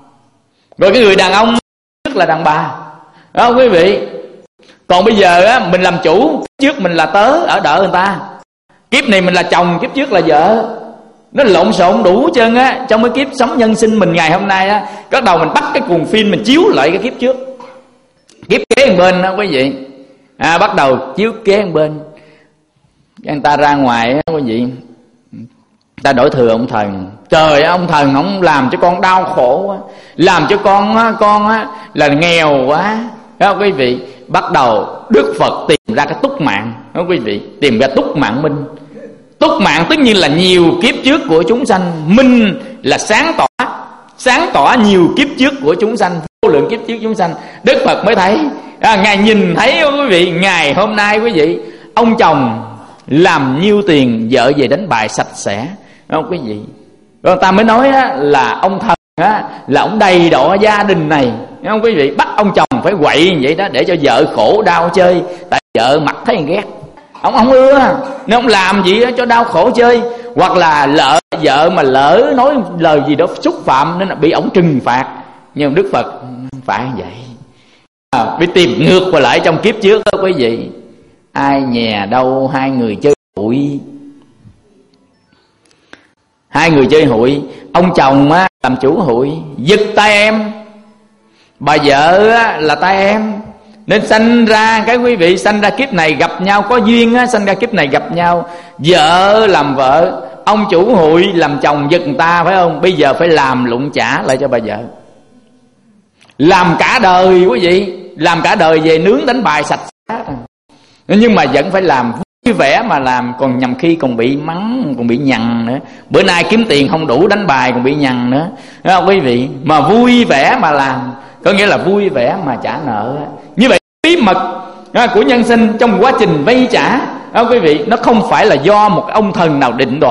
rồi cái người đàn ông trước là đàn bà, đó quý vị. Còn bây giờ á, mình làm chủ, kiếp trước mình là tớ ở đợi người ta, kiếp này mình là chồng, kiếp trước là vợ. Nó lộn xộn đủ chân á. Trong cái kiếp sống nhân sinh mình ngày hôm nay á, bắt đầu mình bắt cái cuồng phim mình chiếu lại cái kiếp trước, kiếp kế một bên đó quý vị. Bắt đầu chiếu kế một bên. Người ta ra ngoài á quý vị, ta đổi thừa ông thần. Trời ơi, ông thần ông làm cho con đau khổ quá, làm cho con là nghèo quá, đó quý vị. Bắt đầu Đức Phật tìm ra cái túc mạng, đó quý vị, tìm ra túc mạng minh. Túc mạng tất nhiên là nhiều kiếp trước của chúng sanh, minh là sáng tỏ nhiều kiếp trước của chúng sanh, vô lượng kiếp trước chúng sanh. Đức Phật mới thấy, Ngài nhìn thấy quý vị, ngày hôm nay quý vị, ông chồng làm nhiêu tiền, vợ về đánh bài sạch sẽ, không quý vị. Rồi ta mới nói là ông thần là ông đầy đọa gia đình này, không quý vị. Bắt ông chồng phải quậy như vậy đó để cho vợ khổ đau chơi. Tại vợ mặt thấy ghét, ông không ưa, nên ông làm gì đó cho đau khổ chơi. Hoặc là vợ mà lỡ nói lời gì đó xúc phạm nên là bị ông trừng phạt. Nhưng Đức Phật không phải vậy, phải tìm ngược qua lại trong kiếp trước đó quý vị. Ai nhà đâu hai người chơi hụi, hai người chơi hụi. Ông chồng làm chủ hụi, giật tay em, bà vợ là tay em, nên sanh ra cái quý vị, sanh ra kiếp này gặp nhau có duyên sanh ra kiếp này gặp nhau. Vợ làm vợ, ông chủ hụi làm chồng giật người ta, phải không? Bây giờ phải làm lụng trả lại cho bà vợ. Làm cả đời quý vị, làm cả đời về nướng đánh bài sạch sẽ. Nhưng mà vẫn phải làm vui vẻ mà làm. Còn nhầm khi còn bị mắng, còn bị nhằn nữa. Bữa nay kiếm tiền không đủ đánh bài còn bị nhằn nữa, đúng không quý vị? Mà vui vẻ mà làm, có nghĩa là vui vẻ mà trả nợ. Như vậy bí mật của nhân sinh trong quá trình vay trả, quý vị, nó không phải là do một ông thần nào định đoạt,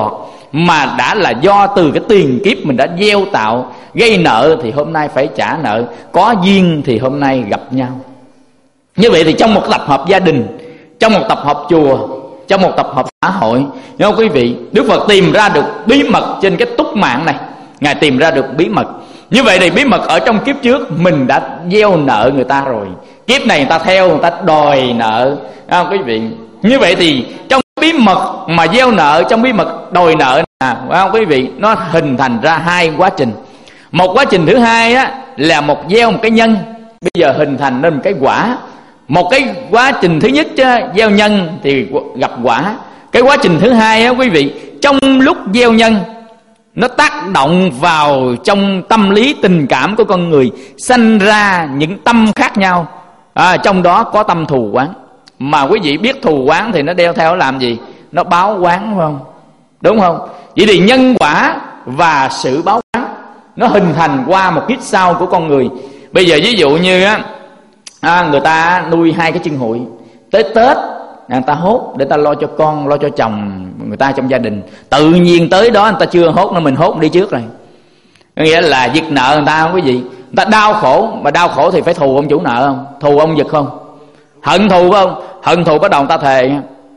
mà đã là do từ cái tiền kiếp mình đã gieo tạo. Gây nợ thì hôm nay phải trả nợ, có duyên thì hôm nay gặp nhau. Như vậy thì trong một tập hợp gia đình, trong một tập hợp chùa, trong một tập hợp xã hội, nghe không quý vị, Đức Phật tìm ra được bí mật trên cái túc mạng này. Ngài tìm ra được bí mật. Như vậy thì bí mật ở trong kiếp trước mình đã gieo nợ người ta rồi, kiếp này người ta theo, người ta đòi nợ, nghe không quý vị. Như vậy thì trong bí mật mà gieo nợ, trong bí mật đòi nợ nghe không quý vị, nó hình thành ra hai quá trình. Một quá trình thứ hai á, là một gieo một cái nhân, bây giờ hình thành nên một cái quả. Một cái quá trình thứ nhất á, gieo nhân thì gặp quả. Cái quá trình thứ hai á quý vị, trong lúc gieo nhân nó tác động vào trong tâm lý tình cảm của con người, sanh ra những tâm khác nhau. Trong đó có tâm thù oán. Mà quý vị biết thù oán thì nó đeo theo làm gì? Nó báo oán, phải không? Đúng không? Vậy thì nhân quả và sự báo oán nó hình thành qua một kiếp sau của con người. Bây giờ ví dụ như á, người ta nuôi hai cái chân hụi, tới Tết người ta hốt để ta lo cho con, lo cho chồng người ta trong gia đình. Tự nhiên tới đó người ta chưa hốt nữa, mình hốt đi trước rồi. Nghĩa là giật nợ người ta, không quý vị. Người ta đau khổ, mà đau khổ thì phải thù ông chủ nợ không? Thù ông giật không? Hận thù phải không? Hận thù bắt đầu người ta thề.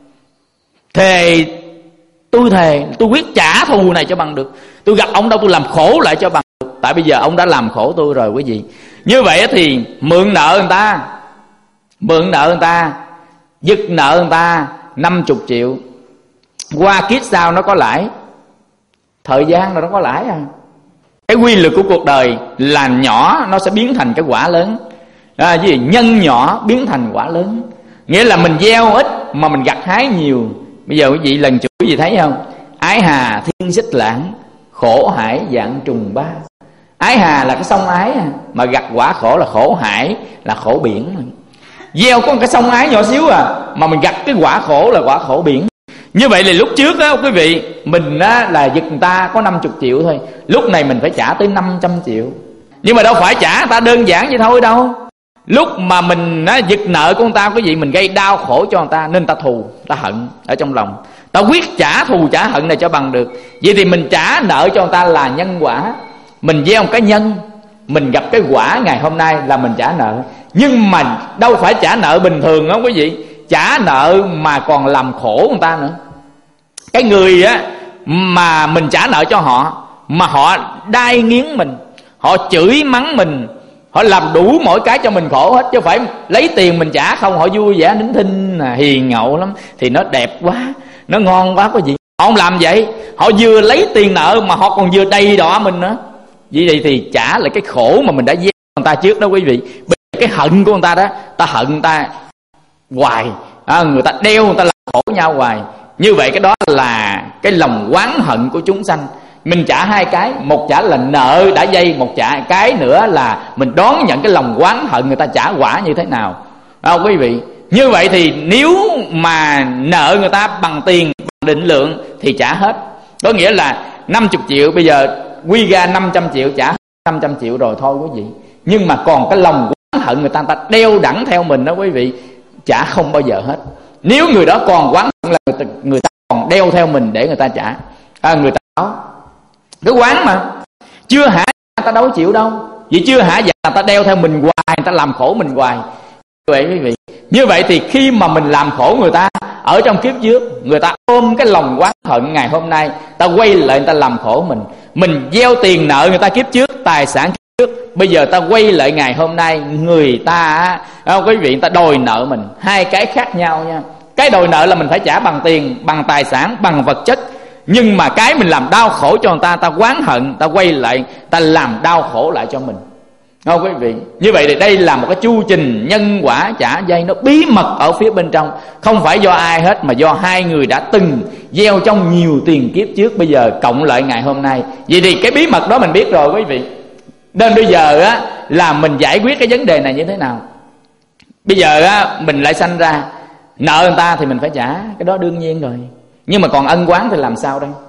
Thề, tôi thề tôi quyết trả thù này cho bằng được. Tôi gặp ông đâu tôi làm khổ lại cho bằng được. Tại bây giờ ông đã làm khổ tôi rồi quý vị. Như vậy thì mượn nợ người ta, mượn nợ người ta, giật nợ người ta 50 triệu. Qua kiếp sau nó có lãi, thời gian rồi nó có lãi. Cái quy luật của cuộc đời là nhỏ nó sẽ biến thành cái quả lớn. Gì nhân nhỏ biến thành quả lớn. Nghĩa là mình gieo ít mà mình gặt hái nhiều. Bây giờ quý vị lần chủ gì thấy không? Ái hà thiên xích lãng, khổ hải dạng trùng ba. Ái hà là cái sông ái, mà gặt quả khổ là khổ hải, là khổ biển. Gieo có một cái sông ái nhỏ xíu mà mình gặt cái quả khổ là quả khổ biển. Như vậy là lúc trước á quý vị, mình á là giật người ta có 50 triệu thôi, lúc này mình phải trả tới 500 triệu. Nhưng mà đâu phải trả người ta đơn giản vậy thôi đâu. Lúc mà mình giật nợ của người ta quý vị, mình gây đau khổ cho người ta nên ta thù, ta hận ở trong lòng. Ta quyết trả thù trả hận này cho bằng được. Vậy thì mình trả nợ cho người ta là nhân quả. Mình gieo một cái nhân, mình gặp cái quả ngày hôm nay là mình trả nợ. Nhưng mà đâu phải trả nợ bình thường đó quý vị, trả nợ mà còn làm khổ người ta nữa. Cái người á mà mình trả nợ cho họ, mà họ đai nghiến mình, họ chửi mắng mình, họ làm đủ mọi cái cho mình khổ hết. Chứ phải lấy tiền mình trả không, họ vui vẻ nín thinh hiền ngậu lắm, thì nó đẹp quá, nó ngon quá quý vị. Họ không làm vậy, họ vừa lấy tiền nợ mà họ còn vừa đầy đọa mình nữa. Vậy thì trả lại cái khổ mà mình đã gieo người ta trước đó quý vị. Cái hận của người ta đó, ta hận người ta hoài, người ta đeo người ta làm khổ nhau hoài. Như vậy cái đó là cái lòng oán hận của chúng sanh. Mình trả hai cái, một trả là nợ đã dây, một trả cái nữa là mình đón nhận cái lòng oán hận người ta trả quả như thế nào. Quý vị, như vậy thì nếu mà nợ người ta bằng tiền, bằng định lượng thì trả hết. Có nghĩa là 50 triệu bây giờ quy ra 500 triệu, trả 500 triệu rồi thôi quý vị. Nhưng mà còn cái lòng oán hận người ta đeo đẳng theo mình đó quý vị, trả không bao giờ hết. Nếu người đó còn oán hận là người ta còn đeo theo mình để người ta trả. Người ta đó cái quán mà chưa hả người ta đâu chịu đâu. Vì chưa hả dạ người ta đeo theo mình hoài, người ta làm khổ mình hoài. Vậy quý vị, như vậy thì khi mà mình làm khổ người ta ở trong kiếp trước, người ta ôm cái lòng oán hận, ngày hôm nay ta quay lại người ta làm khổ mình. Mình gieo tiền nợ người ta kiếp trước, tài sản kiếp trước, bây giờ ta quay lại ngày hôm nay người ta quý vị, người ta đòi nợ mình. Hai cái khác nhau nha. Cái đòi nợ là mình phải trả bằng tiền, bằng tài sản, bằng vật chất. Nhưng mà cái mình làm đau khổ cho người ta, ta oán hận, ta quay lại ta làm đau khổ lại cho mình. Không quý vị, như vậy thì đây là một cái chu trình nhân quả trả dây, nó bí mật ở phía bên trong. Không phải do ai hết, mà do hai người đã từng gieo trong nhiều tiền kiếp trước, bây giờ cộng lại ngày hôm nay. Vậy thì cái bí mật đó mình biết rồi quý vị. Nên bây giờ á là mình giải quyết cái vấn đề này như thế nào. Bây giờ á mình lại sanh ra nợ người ta thì mình phải trả, cái đó đương nhiên rồi. Nhưng mà còn ân oán thì làm sao đây?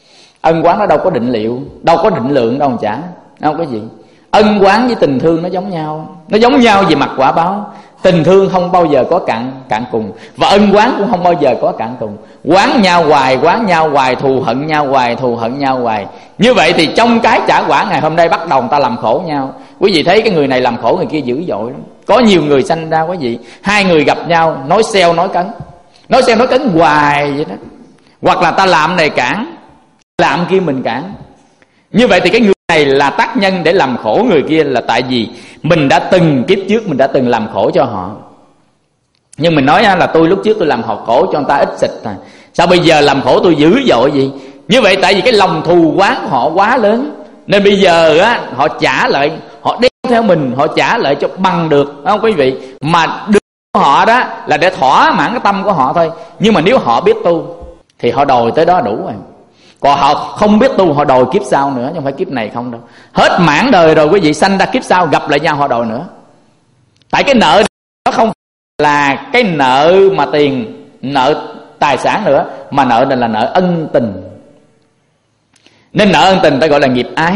Ân oán nó đâu có định liệu, đâu có định lượng đâu mà trả, đâu có gì. Ân oán với tình thương nó giống nhau, nó giống nhau về mặt quả báo. Tình thương không bao giờ có cạn cùng, và ân oán cũng không bao giờ có cạn cùng. Oán nhau hoài, thù hận nhau hoài. Như vậy thì trong cái trả quả ngày hôm nay bắt đầu người ta làm khổ nhau. Quý vị thấy cái người này làm khổ người kia dữ dội lắm. Có nhiều người sanh ra quý vị, hai người gặp nhau nói xeo nói cấn hoài vậy đó. Hoặc là ta làm này cản, làm kia mình cản. Như vậy thì cái người này là tác nhân để làm khổ người kia, là tại vì mình đã từng kiếp trước mình đã từng làm khổ cho họ. Nhưng mình nói là tôi lúc trước tôi làm họ khổ cho người ta ít xịt à, sao bây giờ làm khổ tôi dữ dội gì? Như vậy tại vì cái lòng thù oán của họ quá lớn, nên bây giờ họ trả lại, họ đeo theo mình, họ trả lại cho bằng được, không quý vị? Mà được của họ đó là để thỏa mãn cái tâm của họ thôi. Nhưng mà nếu họ biết tu thì họ đòi tới đó đủ rồi. Còn họ không biết tu, họ đòi kiếp sau nữa, chứ không phải kiếp này không đâu. Hết mãn đời rồi quý vị, sanh ra kiếp sau gặp lại nhau họ đòi nữa. Tại cái nợ nó không là cái nợ mà tiền, nợ tài sản nữa, mà nợ này là nợ ân tình. Nên nợ ân tình ta gọi là nghiệp ái.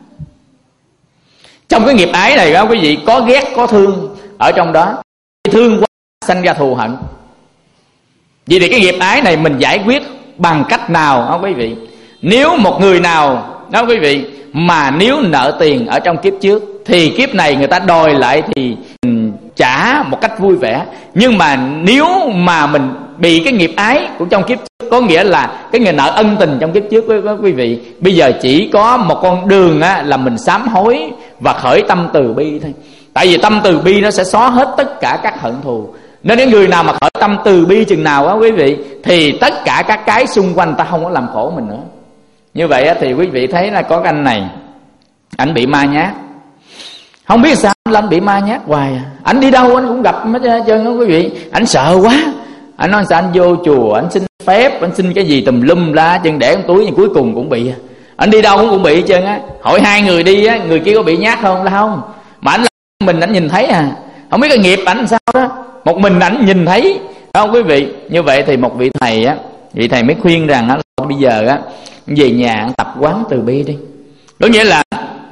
Trong cái nghiệp ái này đó quý vị, có ghét có thương ở trong đó. Thương quá sanh ra thù hận. Vì thì cái nghiệp ái này mình giải quyết bằng cách nào không quý vị? Nếu một người nào đó quý vị mà nếu nợ tiền ở trong kiếp trước thì kiếp này người ta đòi lại thì trả một cách vui vẻ. Nhưng mà nếu mà mình bị cái nghiệp ái của trong kiếp trước, có nghĩa là cái người nợ ân tình trong kiếp trước quý vị, bây giờ chỉ có một con đường là mình sám hối và khởi tâm từ bi thôi. Tại vì tâm từ bi nó sẽ xóa hết tất cả các hận thù. Nên những người nào mà khởi tâm từ bi chừng nào á quý vị, thì tất cả các cái xung quanh ta không có làm khổ mình nữa. Như vậy á, thì quý vị thấy là có cái anh này, ảnh bị ma nhát. Không biết sao anh bị ma nhát hoài à. Ảnh đi đâu anh cũng gặp hết trơn đó quý vị. Ảnh sợ quá. Anh nói sao anh vô chùa, anh xin phép, anh xin cái gì tùm lum la chân để trong túi, nhưng cuối cùng cũng bị. Anh đi đâu cũng bị hết trơn á. Hỏi hai người đi á, người kia có bị nhát không? Là không. Mà ảnh là mình ảnh nhìn thấy à. Không biết cái nghiệp ảnh sao đó, một mình ảnh nhìn thấy, không quý vị? Như vậy thì một vị thầy á, vị thầy mới khuyên rằng á, bây giờ á về nhà tập quán từ bi đi. Có nghĩa là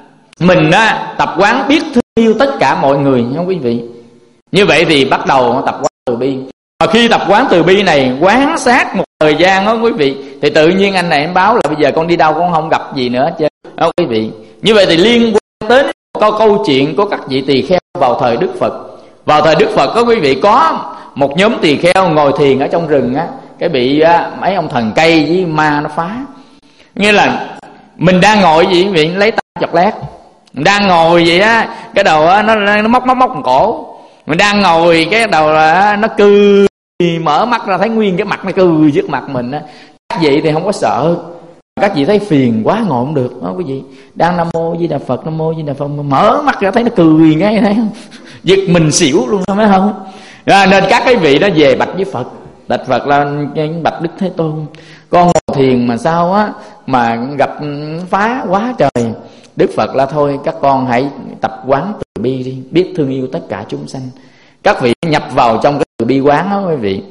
mình á tập quán biết thương yêu tất cả mọi người, không quý vị? Như vậy thì bắt đầu tập quán từ bi. Mà khi tập quán từ bi này quán sát một thời gian đó quý vị, thì tự nhiên anh này em báo là bây giờ con đi đâu con không gặp gì nữa chứ, không quý vị? Như vậy thì liên quan đến câu chuyện của các vị tỳ kheo vào thời Đức Phật. Vào thời Đức Phật có quý vị, có một nhóm tỳ kheo ngồi thiền ở trong rừng á, cái bị mấy ông thần cây với ma nó phá. Nghĩa là mình đang ngồi gì quý vị, lấy tay chọc lát, mình đang ngồi vậy á, cái đầu á nó móc cổ. Mình đang ngồi cái đầu là nó cười, mở mắt ra thấy nguyên cái mặt nó cười trước mặt mình á. Các vị thì không có sợ, các vị thấy phiền quá ngồi không được đó quý vị. Đang Nam Mô Di Đà Phật, Nam Mô Di Đà Phật, mở mắt ra thấy nó cười ngay, thấy không? Giật mình xỉu luôn, thấy không? Nên các cái vị đó về bạch với Phật. Bạch Phật là bạch Đức Thế Tôn, con ngồi thiền mà sao á mà gặp phá quá trời. Đức Phật là thôi các con hãy tập quán từ bi đi, biết thương yêu tất cả chúng sanh. Các vị nhập vào trong cái từ bi quán đó quý vị.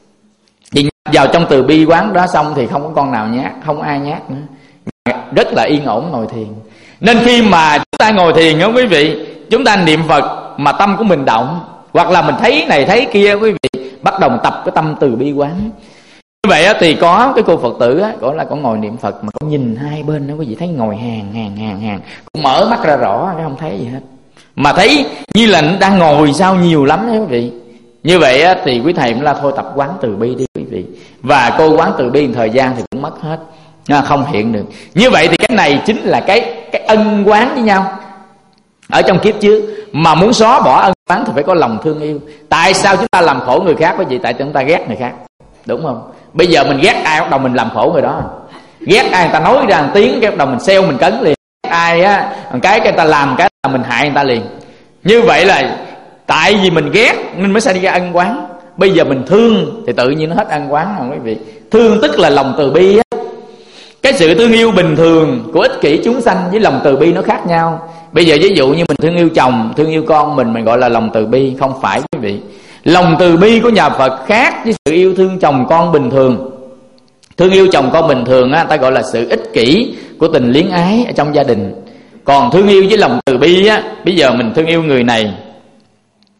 Thì nhập vào trong từ bi quán đó xong thì không có con nào nhát, không ai nhát nữa, rất là yên ổn ngồi thiền. Nên khi mà chúng ta ngồi thiền đó quý vị, chúng ta niệm Phật mà tâm của mình động, hoặc là mình thấy này thấy kia quý vị, bắt đầu tập cái tâm từ bi quán. Như vậy thì có cái cô Phật tử á, gọi là có ngồi niệm Phật mà có nhìn hai bên đó quý vị, thấy ngồi hàng, cũng mở mắt ra rõ, cái không thấy gì hết, mà thấy như là đang ngồi sao nhiều lắm đó quý vị. Như vậy á, thì quý thầy cũng là thôi tập quán từ bi đi quý vị. Và cô quán từ bi thời gian thì cũng mất hết, không hiện được. Như vậy thì cái này chính là cái ân quán với nhau ở trong kiếp trước. Mà muốn xóa bỏ ân quán thì phải có lòng thương yêu. Tại sao chúng ta làm khổ người khác quý vị? Tại chúng ta ghét người khác, đúng không? Bây giờ mình ghét ai bắt đầu mình làm khổ người đó. Ghét ai người ta nói ra một tiếng cái bắt đầu mình xeo mình cấn liền. Ai á cái người ta làm cái là mình hại người ta liền. Như vậy là tại vì mình ghét nên mới xảy ra ân quán. Bây giờ mình thương thì tự nhiên nó hết ân quán không quý vị? Thương tức là lòng từ bi á. Cái sự thương yêu bình thường của ích kỷ chúng sanh với lòng từ bi nó khác nhau. Bây giờ ví dụ như mình thương yêu chồng, thương yêu con mình gọi là lòng từ bi. Không phải quý vị. Lòng từ bi của nhà Phật khác với sự yêu thương chồng con bình thường. Thương yêu chồng con bình thường á, ta gọi là sự ích kỷ của tình luyến ái ở trong gia đình. Còn thương yêu với lòng từ bi á, bây giờ mình thương yêu người này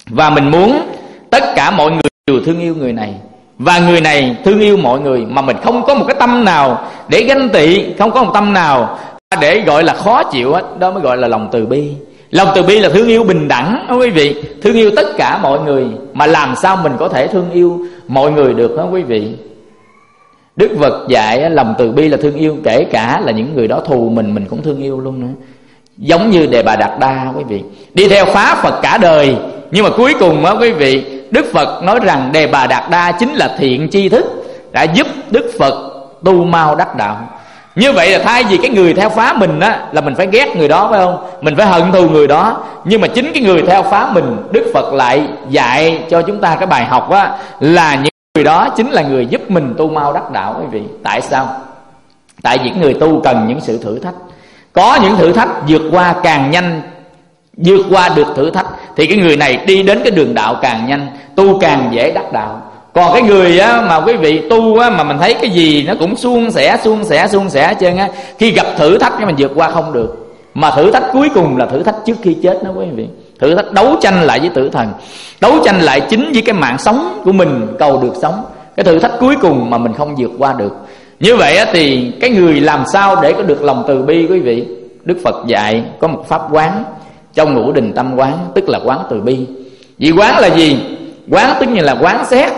Và mình muốn tất cả mọi người đều thương yêu người này, và người này thương yêu mọi người, mà mình không có một cái tâm nào để ganh tị, không có một tâm nào để gọi là khó chịu hết. Đó mới gọi là lòng từ bi. Lòng từ bi là thương yêu bình đẳng đó quý vị, thương yêu tất cả mọi người. Mà làm sao mình có thể thương yêu mọi người được đó quý vị? Đức Phật dạy lòng từ bi là thương yêu kể cả là những người đó thù mình cũng thương yêu luôn nữa. Giống như Đề Bà Đạt Đa quý vị, đi theo phá Phật cả đời, nhưng mà cuối cùng đó quý vị, Đức Phật nói rằng Đề Bà Đạt Đa chính là thiện tri thức, đã giúp Đức Phật tu mau đắc đạo. Như vậy là thay vì cái người theo phá mình á, là mình phải ghét người đó phải không? Mình phải hận thù người đó. Nhưng mà chính cái người theo phá mình, Đức Phật lại dạy cho chúng ta cái bài học á, là những người đó chính là người giúp mình tu mau đắc đạo quý vị. Tại sao? Tại vì người tu cần những sự thử thách. Có những thử thách vượt qua càng nhanh, vượt qua được thử thách thì cái người này đi đến cái đường đạo càng nhanh, tu càng dễ đắc đạo. Còn cái người á, mà quý vị tu á, mà mình thấy cái gì nó cũng suôn sẻ hết trơn á, khi gặp thử thách cái mình vượt qua không được. Mà thử thách cuối cùng là thử thách trước khi chết đó quý vị. Thử thách đấu tranh lại với tử thần, đấu tranh lại chính với cái mạng sống của mình, cầu được sống. Cái thử thách cuối cùng mà mình không vượt qua được. Như vậy á, thì cái người làm sao để có được lòng từ bi quý vị? Đức Phật dạy có một pháp quán trong Ngũ Đình Tâm Quán, tức là quán từ bi. Vì quán là gì? Quán tức như là quán xét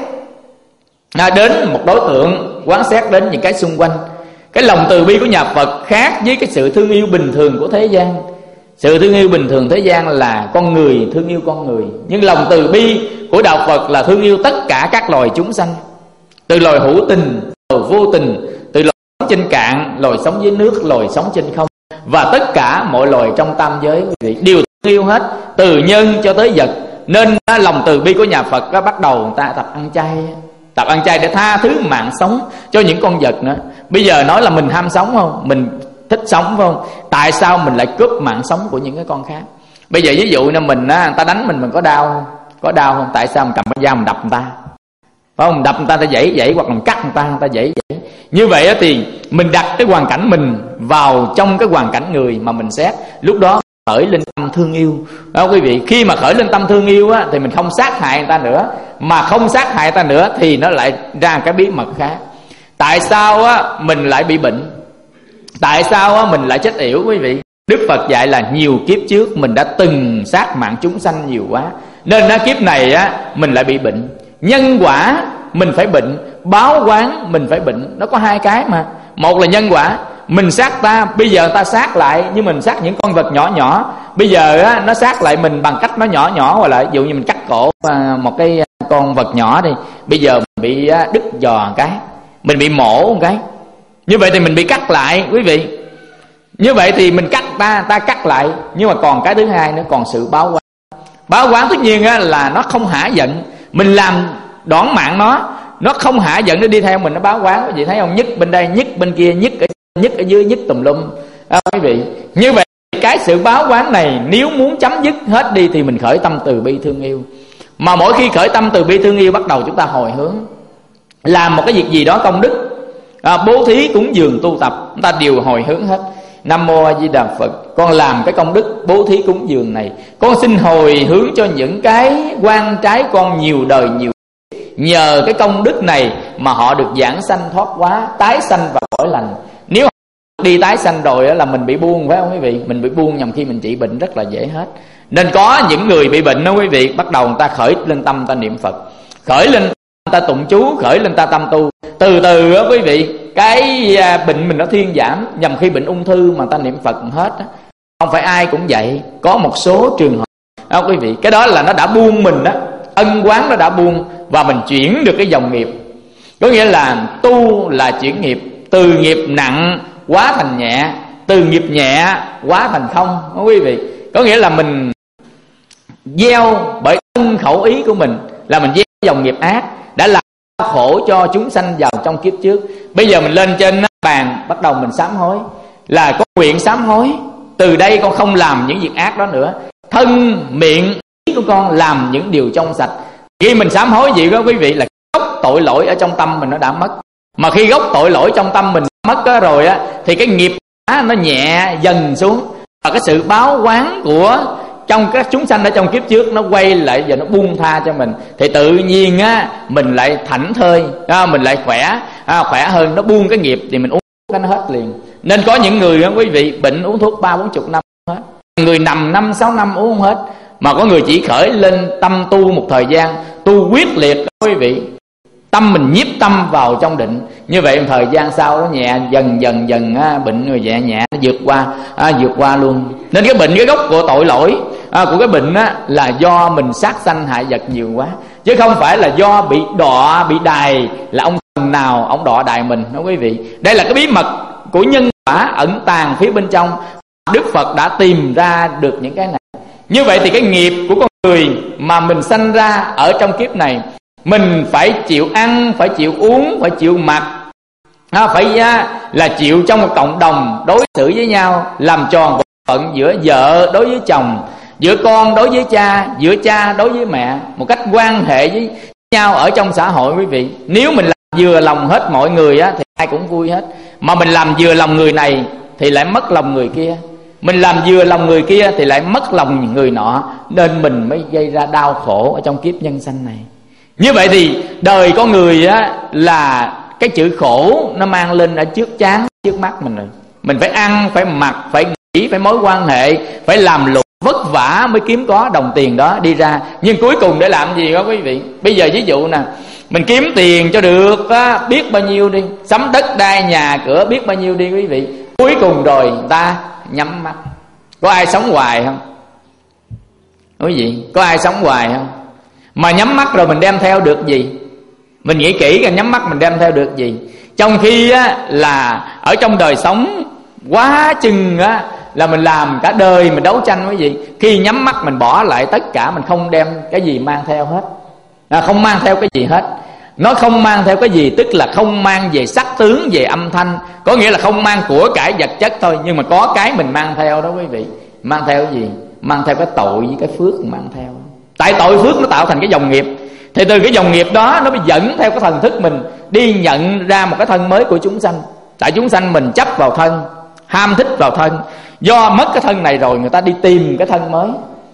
đến một đối tượng, quán xét đến những cái xung quanh. Cái lòng từ bi của nhà Phật khác với cái sự thương yêu bình thường của thế gian. Sự thương yêu bình thường thế gian là con người thương yêu con người, nhưng lòng từ bi của đạo Phật là thương yêu tất cả các loài chúng sanh, từ loài hữu tình, loài vô tình, từ loài sống trên cạn, loài sống dưới nước, loài sống trên không, và tất cả mọi loài trong tam giới đều thương yêu hết, từ nhân cho tới vật. Nên lòng từ bi của nhà Phật đó, bắt đầu người ta tập ăn chay. Tập ăn chay để tha thứ mạng sống cho những con vật nữa. Bây giờ nói là mình ham sống không? Mình thích sống phải không? Tại sao mình lại cướp mạng sống của những cái con khác? Bây giờ ví dụ như mình á, người ta đánh mình có đau không? Có đau không? Tại sao mình cầm cái dao mình đập người ta? Phải không? Đập người ta dãy, hoặc mình cắt người ta dãy. Như vậy á, thì mình đặt cái hoàn cảnh mình vào trong cái hoàn cảnh người mà mình xét. Lúc đó khởi lên tâm thương yêu đó quý vị. Khi mà khởi lên tâm thương yêu á, thì mình không sát hại người ta nữa. Mà không sát hại người ta nữa thì nó lại ra cái bí mật khác. Tại sao á, mình lại bị bệnh? Tại sao á, mình lại chết yểu quý vị? Đức Phật dạy là nhiều kiếp trước mình đã từng sát mạng chúng sanh nhiều quá, nên kiếp này á, mình lại bị bệnh. Nhân quả mình phải bệnh, báo quán mình phải bệnh. Nó có hai cái mà. Một là nhân quả, mình sát ta, bây giờ ta sát lại, như mình sát những con vật nhỏ nhỏ. Bây giờ á, nó sát lại mình bằng cách nó nhỏ nhỏ, hoặc là ví dụ như mình cắt cổ một cái con vật nhỏ đi, bây giờ mình bị đứt giò một cái, mình bị mổ một cái. Như vậy thì mình bị cắt lại quý vị. Như vậy thì mình cắt ta cắt lại. Nhưng mà còn cái thứ hai nữa, còn sự báo quán. Báo quán tất nhiên á, là nó không hả giận. Mình làm đoản mạng nó không hả giận, nó đi theo mình, nó báo quán. Quý vị thấy không? Nhức bên đây, nhức bên kia, nhức ở dưới, nhức tùm lum quý vị. Như vậy cái sự báo quán này nếu muốn chấm dứt hết đi thì mình khởi tâm từ bi thương yêu. Mà mỗi khi khởi tâm từ bi thương yêu, bắt đầu chúng ta hồi hướng làm một cái việc gì đó công đức, bố thí, cúng dường, tu tập, chúng ta đều hồi hướng hết. Nam Mô A Di Đà Phật, con làm cái công đức bố thí cúng dường này, con xin hồi hướng cho những cái quan trái con nhiều đời nhiều. Nhờ cái công đức này mà họ được giảng sanh thoát hóa, tái sanh và cõi lành. Nếu họ đi tái sanh rồi đó là mình bị buông, phải không quý vị? Mình bị buông nhằm khi mình trị bệnh rất là dễ hết. Nên có những người bị bệnh đó quý vị, bắt đầu người ta khởi lên tâm ta niệm Phật, khởi lên ta tụng chú, khởi lên ta tâm tu. Từ từ đó quý vị, cái bệnh mình nó thuyên giảm. Nhằm khi bệnh ung thư mà ta niệm Phật hết đó. Không phải ai cũng vậy, có một số trường hợp đó quý vị. Cái đó là nó đã buông mình đó, ân quán nó đã buông, và mình chuyển được cái dòng nghiệp. Có nghĩa là tu là chuyển nghiệp, từ nghiệp nặng hóa thành nhẹ, từ nghiệp nhẹ hóa thành không đó quý vị. Có nghĩa là mình gieo bởi thân khẩu ý của mình, là mình gieo dòng nghiệp ác đã làm khổ cho chúng sanh vào trong kiếp trước. Bây giờ mình lên trên bàn, bắt đầu mình sám hối, là có nguyện sám hối, từ đây con không làm những việc ác đó nữa. Thân, miệng, ý của con làm những điều trong sạch. Khi mình sám hối gì đó quý vị, là gốc tội lỗi ở trong tâm mình nó đã mất. Mà khi gốc tội lỗi trong tâm mình mất đó rồi á, thì cái nghiệp nó nhẹ dần xuống. Và cái sự báo quán của trong các chúng sanh ở trong kiếp trước nó quay lại và nó buông tha cho mình, thì tự nhiên á mình lại thảnh thơi, mình lại khỏe hơn. Nó buông cái nghiệp thì mình uống cái nó hết liền. Nên có những người á quý vị bệnh uống thuốc 30-40 năm hết, người nằm 5-6 năm uống không hết, mà có người chỉ khởi lên tâm tu một thời gian, tu quyết liệt quý vị, tâm mình nhiếp tâm vào trong định. Như vậy một thời gian sau nó nhẹ dần bệnh người nhẹ nó vượt qua luôn. Nên cái bệnh, cái gốc của tội lỗi của cái bệnh á là do mình sát sanh hại vật nhiều quá, chứ không phải là do bị đọa bị đày, là ông thần nào ông đọa đày mình đó quý vị. Đây là cái bí mật của nhân quả ẩn tàng phía bên trong. Đức Phật đã tìm ra được những cái này. Như vậy thì cái nghiệp của con người mà mình sanh ra ở trong kiếp này, mình phải chịu ăn, phải chịu uống, phải chịu mặc, phải là chịu trong một cộng đồng đối xử với nhau, làm tròn bổn phận giữa vợ đối với chồng, giữa con đối với cha, giữa cha đối với mẹ, một cách quan hệ với nhau ở trong xã hội quý vị. Nếu mình làm vừa lòng hết mọi người á thì ai cũng vui hết, mà mình làm vừa lòng người này thì lại mất lòng người kia, mình làm vừa lòng người kia thì lại mất lòng người nọ, nên mình mới gây ra đau khổ ở trong kiếp nhân sanh này. Như vậy thì đời con người á là cái chữ khổ nó mang lên ở trước trán, trước mắt mình rồi. Mình phải ăn, phải mặc, phải nghĩ, phải mối quan hệ, phải làm lụng vất vả mới kiếm có đồng tiền đó đi ra. Nhưng cuối cùng để làm gì đó quý vị? Bây giờ ví dụ nè, mình kiếm tiền cho được á, biết bao nhiêu đi, sắm đất đai nhà cửa biết bao nhiêu đi quý vị. Cuối cùng rồi người ta nhắm mắt. Có ai sống hoài không? Quý vị, có ai sống hoài không? Mà nhắm mắt rồi mình đem theo được gì? Mình nghĩ kỹ coi, nhắm mắt mình đem theo được gì? Trong khi á, là ở trong đời sống quá chừng á, là mình làm cả đời mình đấu tranh với gì. Khi nhắm mắt mình bỏ lại tất cả, mình không đem cái gì mang theo hết, không mang theo cái gì hết. Nó không mang theo cái gì tức là không mang về sắc tướng, về âm thanh, có nghĩa là không mang của cải vật chất thôi. Nhưng mà có cái mình mang theo đó quý vị. Mang theo cái gì? Mang theo cái tội với cái phước mình mang theo. Tại tội phước nó tạo thành cái dòng nghiệp, thì từ cái dòng nghiệp đó nó mới dẫn theo cái thần thức mình đi nhận ra một cái thân mới của chúng sanh. Tại chúng sanh mình chấp vào thân, ham thích vào thân. Do mất cái thân này rồi người ta đi tìm cái thân mới.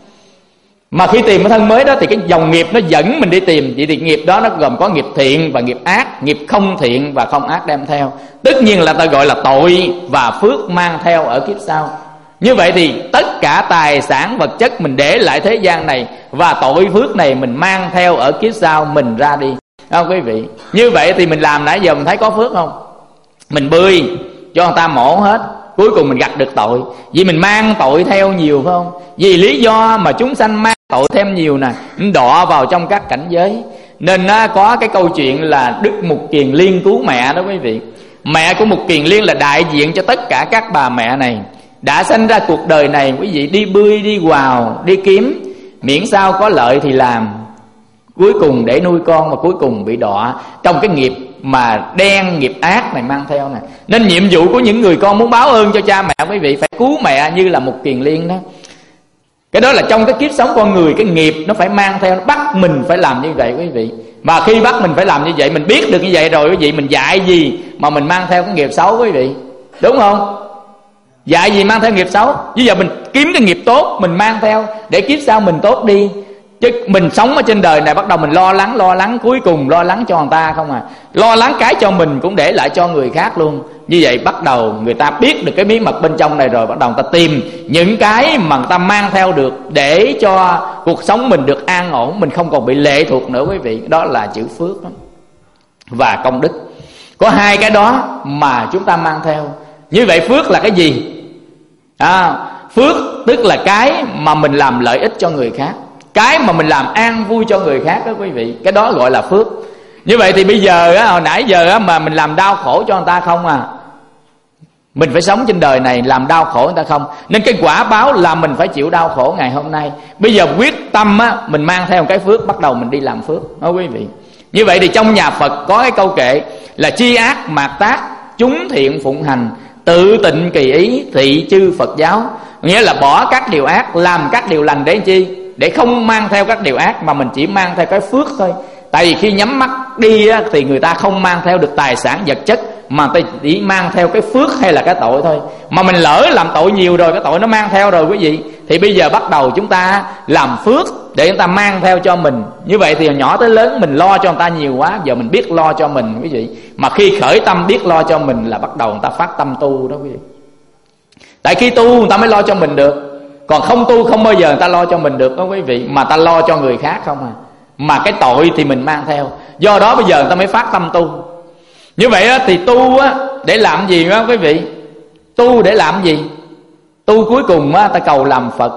Mà khi tìm cái thân mới đó thì cái dòng nghiệp nó dẫn mình đi tìm. Vậy thì nghiệp đó nó gồm có nghiệp thiện và nghiệp ác, nghiệp không thiện và không ác đem theo. Tất nhiên là ta gọi là tội và phước mang theo ở kiếp sau. Như vậy thì tất cả tài sản vật chất mình để lại thế gian này, và tội phước này mình mang theo ở kiếp sau mình ra đi. Không quý vị? Như vậy thì mình làm nãy giờ mình thấy có phước không? Mình bươi cho người ta mổ hết, cuối cùng mình gặt được tội. Vì mình mang tội theo nhiều phải không? Vì lý do mà chúng sanh mang tội thêm nhiều nè, đọa vào trong các cảnh giới. Nên có cái câu chuyện là Đức Mục Kiền Liên cứu mẹ đó quý vị. Mẹ của Mục Kiền Liên là đại diện cho tất cả các bà mẹ này. Đã sinh ra cuộc đời này quý vị đi bươi, đi quào, đi kiếm, miễn sao có lợi thì làm, cuối cùng để nuôi con mà cuối cùng bị đọa trong cái nghiệp mà đen, nghiệp ác này mang theo này. Nên nhiệm vụ của những người con muốn báo ơn cho cha mẹ quý vị phải cứu mẹ như là Mục Kiền Liên đó. Cái đó là trong cái kiếp sống con người, cái nghiệp nó phải mang theo, nó bắt mình phải làm như vậy quý vị. Mà khi bắt mình phải làm như vậy, mình biết được như vậy rồi quý vị, mình dạy gì mà mình mang theo cái nghiệp xấu quý vị, đúng không? Dạy gì mang theo nghiệp xấu. Bây giờ mình kiếm cái nghiệp tốt mình mang theo để kiếp sau mình tốt đi. Chứ mình sống ở trên đời này bắt đầu mình lo lắng, cuối cùng lo lắng cho người ta không à. Lo lắng cái cho mình cũng để lại cho người khác luôn. Như vậy bắt đầu người ta biết được cái bí mật bên trong này rồi, bắt đầu người ta tìm những cái mà người ta mang theo được để cho cuộc sống mình được an ổn, mình không còn bị lệ thuộc nữa quý vị. Đó là chữ phước đó. Và công đức. Có hai cái đó mà chúng ta mang theo. Như vậy phước là cái gì? Phước tức là cái mà mình làm lợi ích cho người khác, cái mà mình làm an vui cho người khác đó quý vị. Cái đó gọi là phước. Như vậy thì bây giờ hồi nãy giờ mà mình làm đau khổ cho người ta không à. Mình phải sống trên đời này làm đau khổ người ta không. Nên cái quả báo là mình phải chịu đau khổ ngày hôm nay. Bây giờ quyết tâm mình mang theo một cái phước, bắt đầu mình đi làm phước đó quý vị. Như vậy thì trong nhà Phật có cái câu kệ là chi ác mạt tác, chúng thiện phụng hành, tự tịnh kỳ ý, thị chư Phật giáo. Nghĩa là bỏ các điều ác, làm các điều lành để chi? Để không mang theo các điều ác, mà mình chỉ mang theo cái phước thôi. Tại vì khi nhắm mắt đi thì người ta không mang theo được tài sản vật chất, mà ta chỉ mang theo cái phước hay là cái tội thôi. Mà mình lỡ làm tội nhiều rồi, cái tội nó mang theo rồi quý vị. Thì bây giờ bắt đầu chúng ta làm phước để chúng ta mang theo cho mình. Như vậy thì nhỏ tới lớn mình lo cho người ta nhiều quá, giờ mình biết lo cho mình quý vị. Mà khi khởi tâm biết lo cho mình là bắt đầu người ta phát tâm tu đó quý vị. Tại khi tu người ta mới lo cho mình được, còn không tu không bao giờ người ta lo cho mình được đó quý vị. Mà ta lo cho người khác không à. Mà cái tội thì mình mang theo. Do đó bây giờ người ta mới phát tâm tu. Như vậy thì tu để làm gì đó quý vị? Tu để làm gì? Tu cuối cùng ta cầu làm Phật.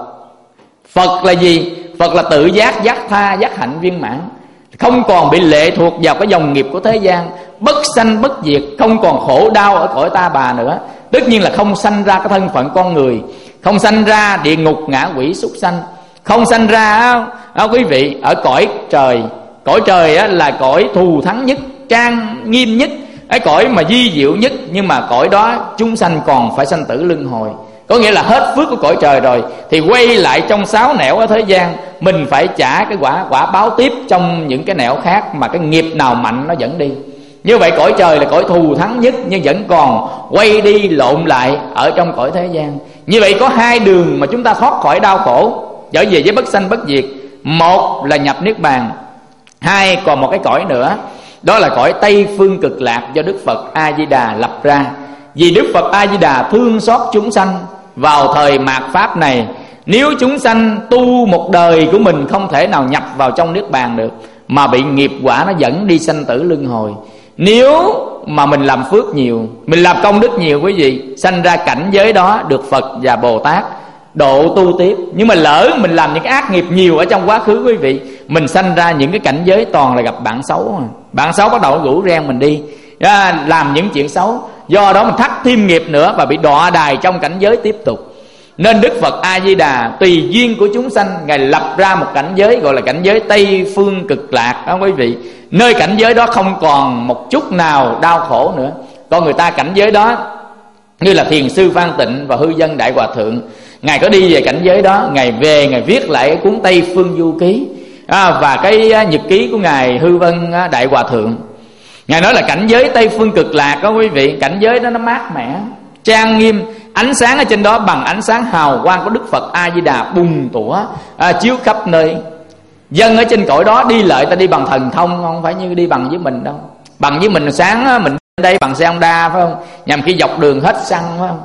Phật là gì? Phật là tự giác, giác tha, giác hạnh viên mãn, không còn bị lệ thuộc vào cái dòng nghiệp của thế gian, bất sanh bất diệt, không còn khổ đau ở cõi ta bà nữa. Tất nhiên là không sanh ra cái thân phận con người, không sanh ra địa ngục ngạ quỷ súc sanh, không sanh ra quý vị ở cõi trời. Cõi trời là cõi thù thắng nhất, trang nghiêm nhất, cái cõi mà vi diệu nhất. Nhưng mà cõi đó chúng sanh còn phải sanh tử luân hồi. Có nghĩa là hết phước của cõi trời rồi thì quay lại trong sáu nẻo ở thế gian, mình phải trả cái quả báo tiếp trong những cái nẻo khác, mà cái nghiệp nào mạnh nó dẫn đi. Như vậy cõi trời là cõi thù thắng nhất, nhưng vẫn còn quay đi lộn lại ở trong cõi thế gian. Như vậy có hai đường mà chúng ta thoát khỏi đau khổ, trở về với bất sanh bất diệt. Một là nhập niết bàn, hai còn một cái cõi nữa, đó là cõi Tây Phương Cực Lạc do Đức Phật A Di Đà lập ra. Vì Đức Phật A Di Đà thương xót chúng sanh vào thời mạt pháp này. Nếu chúng sanh tu một đời của mình không thể nào nhập vào trong niết bàn được, mà bị nghiệp quả nó dẫn đi sanh tử luân hồi. Nếu mà mình làm phước nhiều, mình làm công đức nhiều quý vị, sanh ra cảnh giới đó được Phật và Bồ Tát độ tu tiếp. Nhưng mà lỡ mình làm những cái ác nghiệp nhiều ở trong quá khứ quý vị, mình sanh ra những cái cảnh giới toàn là gặp bạn xấu. Bạn xấu bắt đầu rủ reng mình đi làm những chuyện xấu. Do đó mình thắt thêm nghiệp nữa và bị đọa đài trong cảnh giới tiếp tục. Nên Đức Phật A Di Đà tùy duyên của chúng sanh, Ngài lập ra một cảnh giới gọi là cảnh giới Tây Phương Cực Lạc đó quý vị. Nơi cảnh giới đó không còn một chút nào đau khổ nữa. Con người ta cảnh giới đó, như là Thiền sư Phan Tịnh và Hư Dân Đại Hòa Thượng, Ngài có đi về cảnh giới đó, Ngài về Ngài viết lại cuốn Tây Phương Du Ký và cái nhật ký của Ngài Hư Vân Đại Hòa Thượng. Ngài nói là cảnh giới Tây Phương Cực Lạc đó quý vị, cảnh giới đó nó mát mẻ, trang nghiêm, ánh sáng ở trên đó bằng ánh sáng hào quang của Đức Phật A Di Đà bùng tủa chiếu khắp nơi. Dân ở trên cõi đó đi lại ta đi bằng thần thông, không phải như đi bằng với mình đâu. Bằng với mình sáng mình đến đây bằng xe Honda phải không, nhằm khi dọc đường hết xăng phải không,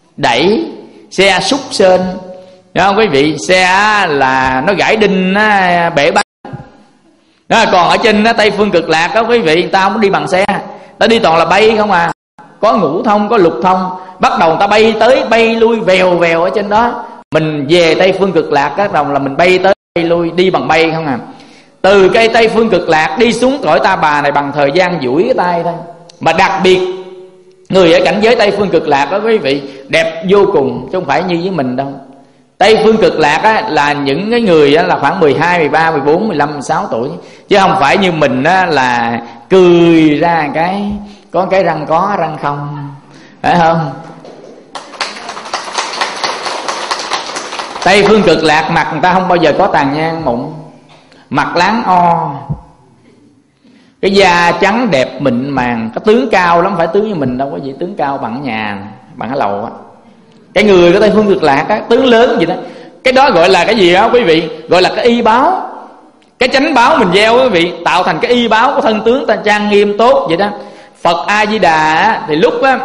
đẩy xe xúc sên đúng không quý vị, xe là nó gãy đinh bể bánh đó. Còn ở trên Tây Phương Cực Lạc đó quý vị, ta không có đi bằng xe, ta đi toàn là bay không à. Có ngũ thông, có lục thông, bắt đầu người ta bay tới bay lui vèo vèo ở trên đó. Mình về Tây Phương Cực Lạc bắt đầu là mình bay tới bay lui, đi bằng bay không à. Từ cây Tây Phương Cực Lạc đi xuống cõi ta bà này bằng thời gian duỗi cái tay thôi. Mà đặc biệt người ở cảnh giới Tây Phương Cực Lạc đó quý vị, đẹp vô cùng, chứ không phải như với mình đâu. Tây Phương Cực Lạc là những cái người là khoảng 12, 13, 14, 15, 16 tuổi, chứ không phải như mình là cười ra cái có cái răng có răng không, phải không? Tây Phương Cực Lạc mặt người ta không bao giờ có tàn nhang mụn, mặt láng o, cái da trắng đẹp mịn màng, cái tướng cao lắm, phải tướng như mình đâu có gì, tướng cao bằng nhà, bằng cái lầu á. Cái người của Tây Phương Cực Lạc á, tướng lớn gì đó, cái đó gọi là cái gì đó quý vị, gọi là cái y báo, cái chánh báo mình gieo quý vị, tạo thành cái y báo của thân tướng ta trang nghiêm tốt vậy đó. Phật A Di Đà thì lúc á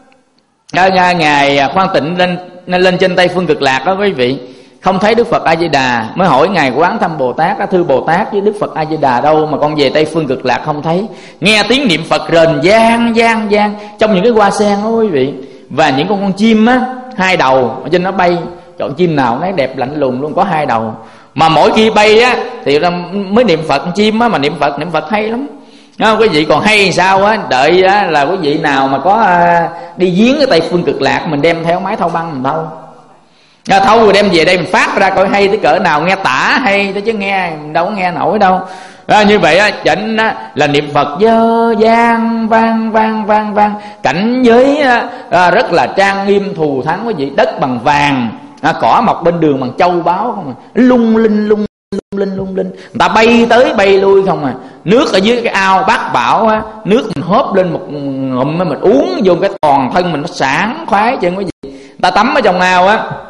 ngài Phan Tịnh lên trên Tây Phương Cực Lạc đó quý vị, không thấy Đức Phật A Di Đà, mới hỏi ngài Quán Thâm Bồ Tát đó, thưa Bồ Tát với Đức Phật A Di Đà đâu mà con về Tây Phương Cực Lạc không thấy. Nghe tiếng niệm Phật rền vang vang vang trong những cái hoa sen đó quý vị, và những con chim á, hai đầu ở trên nó bay, chọn chim nào nó đẹp lạnh lùng luôn, có hai đầu. Mà mỗi khi bay á thì mới niệm Phật, chim á mà niệm Phật hay lắm. Không, quý vị còn hay sao á, đợi á, là quý vị nào mà có đi giếng ở Tây Phương Cực Lạc, mình đem theo máy thâu băng mình thâu rồi đem về đây mình phát ra coi hay tới cỡ nào, nghe tả hay tới chứ nghe mình đâu có nghe nổi đâu. Như vậy á, chỉnh là niệm Phật dơ gian vang vang vang vang, cảnh giới rất là trang nghiêm thù thắng quý vị, đất bằng vàng, cỏ mọc bên đường bằng châu báu không à, lung linh lung linh lung linh, người ta bay tới bay lui không à. Nước ở dưới cái ao Bát Bảo á, nước mình hớp lên một ngụm mình uống vô cái toàn thân mình nó sảng khoái chứ quý vị. Ta tắm ở trong ao á,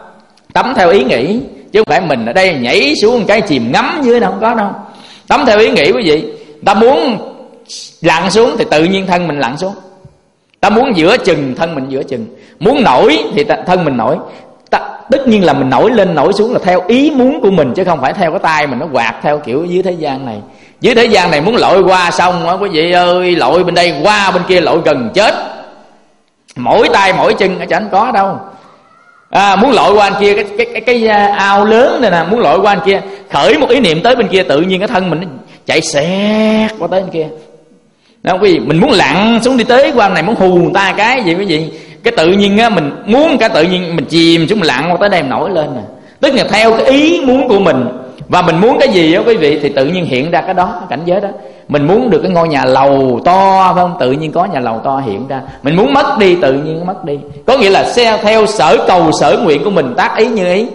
Tắm theo ý nghĩ, chứ không phải mình ở đây nhảy xuống một cái chìm ngắm dưới đâu, không có đâu. Tắm theo ý nghĩ quý vị. Ta muốn lặn xuống thì tự nhiên thân mình lặn xuống. Ta muốn giữa chừng, thân mình giữa chừng. Muốn nổi thì thân mình nổi. Tất nhiên là mình nổi lên nổi xuống là theo ý muốn của mình, chứ không phải theo cái tay mình nó quạt theo kiểu dưới thế gian này. Dưới thế gian này muốn lội qua sông á quý vị ơi, lội bên đây qua bên kia lội gần chết. Mỗi tay mỗi chân ở chẳng có đâu. Muốn lội qua bên kia cái ao lớn này nè, muốn lội qua bên kia, khởi một ý niệm tới bên kia, tự nhiên cái thân mình nó chạy xẹt qua tới bên kia. Đó quý vị, mình muốn lặn xuống đi tới qua này, muốn hù người ta cái gì quý vị, cái tự nhiên á, mình muốn cái tự nhiên mình chìm xuống, mình lặn qua tới đây mình nổi lên nè. Tức là theo cái ý muốn của mình. Và mình muốn cái gì đó quý vị thì tự nhiên hiện ra cái đó, cái cảnh giới đó. Mình muốn được cái ngôi nhà lầu to phải không? Tự nhiên có nhà lầu to hiện ra. Mình muốn mất đi, tự nhiên mất đi. Có nghĩa là theo sở cầu sở nguyện của mình, tác ý như ý.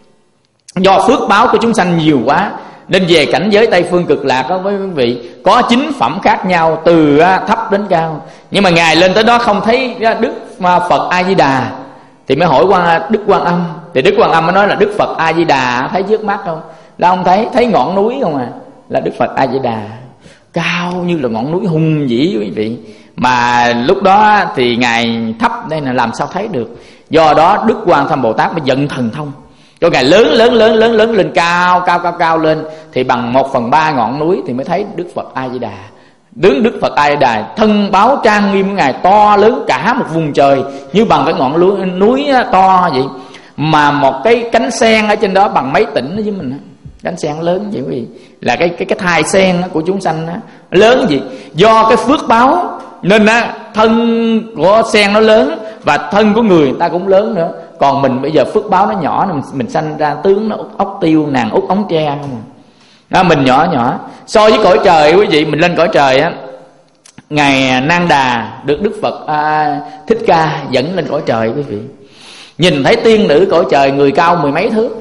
Do phước báo của chúng sanh nhiều quá, nên về cảnh giới Tây Phương Cực Lạc đó với quý vị, có 9 phẩm khác nhau từ thấp đến cao. Nhưng mà Ngài lên tới đó không thấy Đức Phật A Di Đà, thì mới hỏi qua Đức Quan Âm. Thì Đức Quan Âm mới nói là Đức Phật A Di Đà thấy trước mắt không? Là ông thấy ngọn núi không à? Là Đức Phật A Di Đà, cao như là ngọn núi hùng vĩ quý vị. Mà lúc đó thì Ngài thấp đây là làm sao thấy được. Do đó Đức Quan Tham Bồ Tát mới giận thần thông, cho Ngài lớn lên cao lên, thì bằng 1/3 ngọn núi thì mới thấy Đức Phật A Di Đà. Đứng Đức Phật A Di Đà, thân báo trang nghiêm của Ngài to lớn cả một vùng trời, như bằng cái ngọn núi to vậy. Mà một cái cánh sen ở trên đó bằng mấy tỉnh với mình. Cánh sen lớn vậy quý vị, là cái thai sen của chúng sanh đó, lớn gì. Do cái phước báo nên thân của sen nó lớn, và thân của người ta cũng lớn nữa. Còn mình bây giờ phước báo nó nhỏ, mình sanh ra tướng nó ốc tiêu, nàng út ống tre không à. Mình nhỏ. So với cõi trời quý vị, mình lên cõi trời á, Ngài Nang Đà được Đức Phật Thích Ca dẫn lên cõi trời quý vị. Nhìn thấy tiên nữ cõi trời, người cao 10 mấy thước.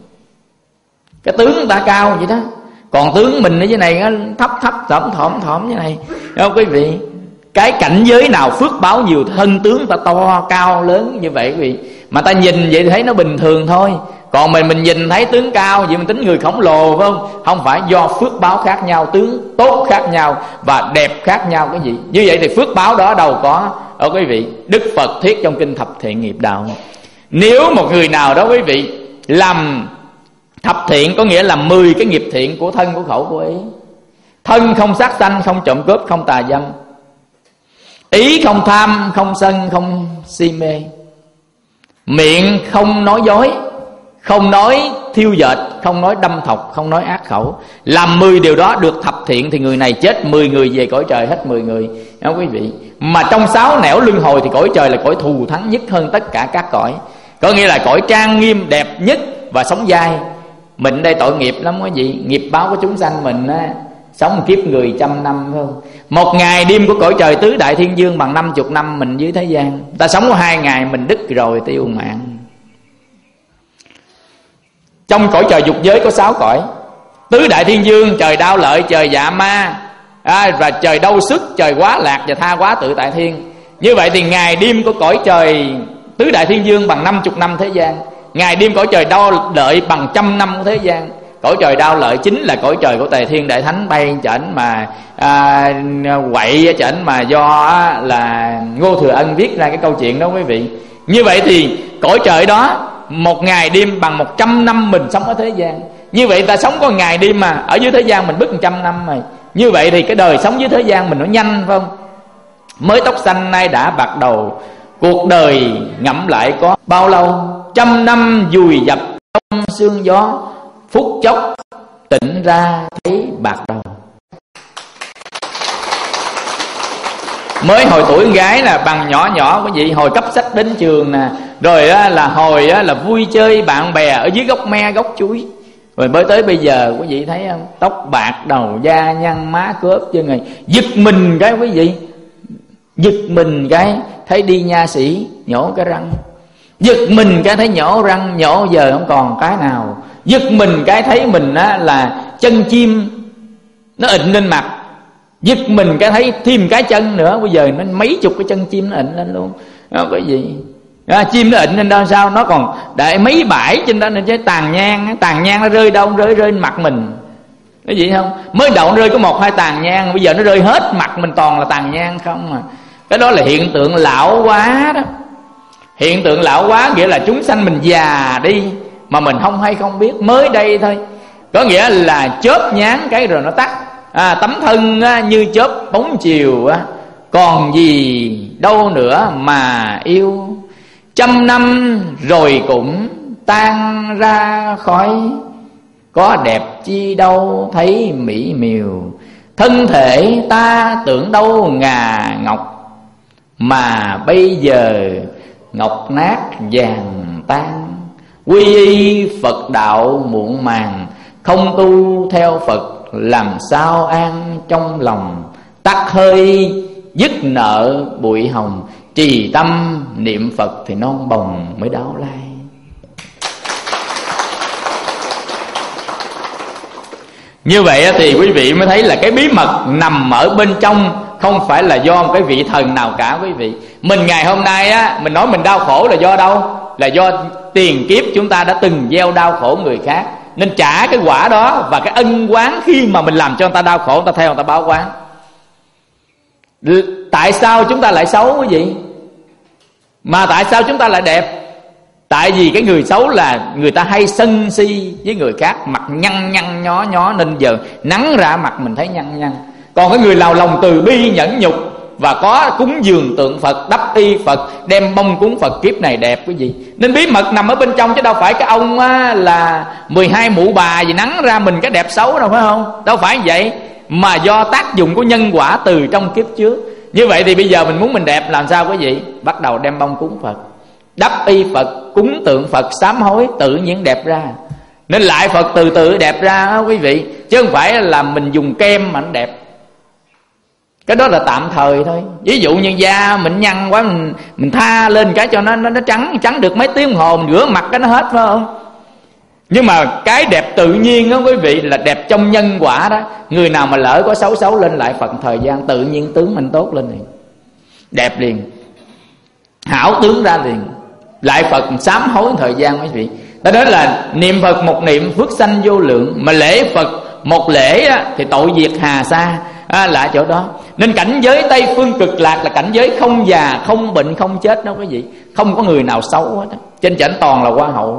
Cái tướng người ta cao vậy đó. Còn tướng mình ở dưới này thấp thỏm như này, đúng không quý vị? Cái cảnh giới nào phước báo nhiều, thân tướng ta to cao lớn như vậy quý vị, mà ta nhìn vậy thì thấy nó bình thường thôi. Còn mình nhìn thấy tướng cao vậy mình tính người khổng lồ phải không? Không phải, do phước báo khác nhau, tướng tốt khác nhau và đẹp khác nhau cái gì. Như vậy thì phước báo đó đâu có. Quý vị, Đức Phật thuyết trong kinh Thập Thiện Nghiệp Đạo, nếu một người nào đó quý vị làm thập thiện, có nghĩa là 10 cái nghiệp thiện của thân, của khẩu, của ý. Thân không sát sanh, không trộm cướp, không tà dâm. Ý không tham, không sân, không si mê. Miệng không nói dối, không nói thiêu dệt, không nói đâm thọc, không nói ác khẩu. Làm 10 điều đó được thập thiện thì người này chết 10 người về cõi trời hết 10 người. Đó quý vị. Mà trong 6 nẻo luân hồi thì cõi trời là cõi thù thắng nhất hơn tất cả các cõi. Có nghĩa là cõi trang nghiêm đẹp nhất và sống dai. Mình đây tội nghiệp lắm quý vị. Nghiệp báo của chúng sanh mình sống kiếp người 100 năm phải không? Một ngày đêm của cõi trời tứ đại thiên dương bằng 50 năm mình dưới thế gian. Ta sống có 2 ngày mình đứt rồi, tiêu mạng. Trong cõi trời dục giới có 6 cõi. Tứ đại thiên dương, trời Đao Lợi, trời Dạ Ma, và trời Đâu Sức, trời Quá Lạc và Tha Quá Tự Tại Thiên. Như vậy thì ngày đêm của cõi trời tứ đại thiên dương bằng 50 năm thế gian. Ngày đêm cõi trời Đao Lợi bằng 100 năm của thế gian. Cõi trời Đao Lợi chính là cõi trời của Tề Thiên Đại Thánh bay chảnh mà quậy chảnh mà do là Ngô Thừa Ân viết ra cái câu chuyện đó quý vị. Như vậy thì cõi trời đó một ngày đêm bằng 100 năm mình sống ở thế gian. Như vậy ta sống có ngày đêm mà ở dưới thế gian mình bứt 100 năm rồi. Như vậy thì cái đời sống dưới thế gian mình nó nhanh phải không? Mới tóc xanh nay đã bạc đầu, cuộc đời ngẫm lại có bao lâu? 100 năm vùi dập trong sương gió, phút chốc tỉnh ra thấy bạc đầu. Mới hồi tuổi con gái là bằng nhỏ quý vị, hồi cấp sách đến trường nè, rồi là hồi là vui chơi bạn bè ở dưới gốc me gốc chuối. Rồi mới tới bây giờ quý vị thấy không? Tóc bạc đầu, da nhăn má cớp chân này. Giật mình cái quý vị, giật mình cái thấy đi nha sĩ nhổ cái răng, giật mình cái thấy nhổ răng nhổ giờ không còn cái nào, giật mình cái thấy mình là chân chim nó ịn lên mặt, giật mình cái thấy thêm cái chân nữa, bây giờ nó mấy chục cái chân chim nó ịn lên luôn. Đó quý vị, Chim nó ịnh lên đó sao, nó còn để mấy bãi trên đó nên chứ tàn nhang nó rơi đâu, rơi mặt mình. Cái gì không? Mới đầu nó rơi có 1-2 tàn nhang, bây giờ nó rơi hết mặt mình toàn là tàn nhang không à. Cái đó là hiện tượng lão hóa đó. Hiện tượng lão hóa nghĩa là chúng sanh mình già đi mà mình không hay không biết, mới đây thôi. Có nghĩa là chớp nháng cái rồi nó tắt. Tấm thân như chớp bóng chiều, còn gì đâu nữa mà yêu. 100 năm rồi cũng tan ra khói, có đẹp chi đâu thấy mỹ miều. Thân thể ta tưởng đâu ngà ngọc, mà bây giờ ngọc nát vàng tan. Quy y Phật đạo muộn màng, không tu theo Phật làm sao an trong lòng. Tắt hơi dứt nợ bụi hồng, trì tâm niệm Phật thì non bồng mới đáo lai. Như vậy thì quý vị mới thấy là cái bí mật nằm ở bên trong, không phải là do một cái vị thần nào cả quý vị. Mình ngày hôm nay mình nói mình đau khổ là do đâu? Là do tiền kiếp chúng ta đã từng gieo đau khổ người khác, nên trả cái quả đó. Và cái ân oán khi mà mình làm cho người ta đau khổ, người ta theo người ta báo oán. Tại sao chúng ta lại xấu quý vị? Mà tại sao chúng ta lại đẹp? Tại vì cái người xấu là người ta hay sân si với người khác, mặt nhăn nhăn nhó nhó, nên giờ nắng ra mặt mình thấy nhăn nhăn. Còn cái người nào lòng từ bi nhẫn nhục và có cúng dường tượng Phật, đắp y Phật, đem bông cúng Phật, kiếp này đẹp quý vị. Nên bí mật nằm ở bên trong, chứ đâu phải cái ông là 12 mụ bà gì nắng ra mình cái đẹp xấu đâu, phải không? Đâu phải vậy, mà do tác dụng của nhân quả từ trong kiếp trước. Như vậy thì bây giờ mình muốn mình đẹp làm sao quý vị? Bắt đầu đem bông cúng Phật, đắp y Phật, cúng tượng Phật, sám hối, tự nhiên đẹp ra. Nên lại Phật từ từ đẹp ra đó quý vị, chứ không phải là mình dùng kem mà nó đẹp. Cái đó là tạm thời thôi. Ví dụ như da mình nhăn quá, mình tha lên cái cho nó trắng được mấy tiếng đồng hồ, mình rửa mặt cái nó hết, phải không? Nhưng mà cái đẹp tự nhiên đó quý vị, là đẹp trong nhân quả đó. Người nào mà lỡ có xấu lên lại Phật thời gian, tự nhiên tướng mình tốt lên liền, đẹp liền, hảo tướng ra liền. Lại Phật sám hối thời gian quý vị. Ta nói là niệm Phật một niệm phước sanh vô lượng, mà lễ Phật một lễ thì tội diệt hà sa, là ở chỗ đó. Nên cảnh giới Tây Phương Cực Lạc là cảnh giới không già, không bệnh, không chết đâu quý vị. Không có người nào xấu hết. Trên chảnh toàn là hoa hậu.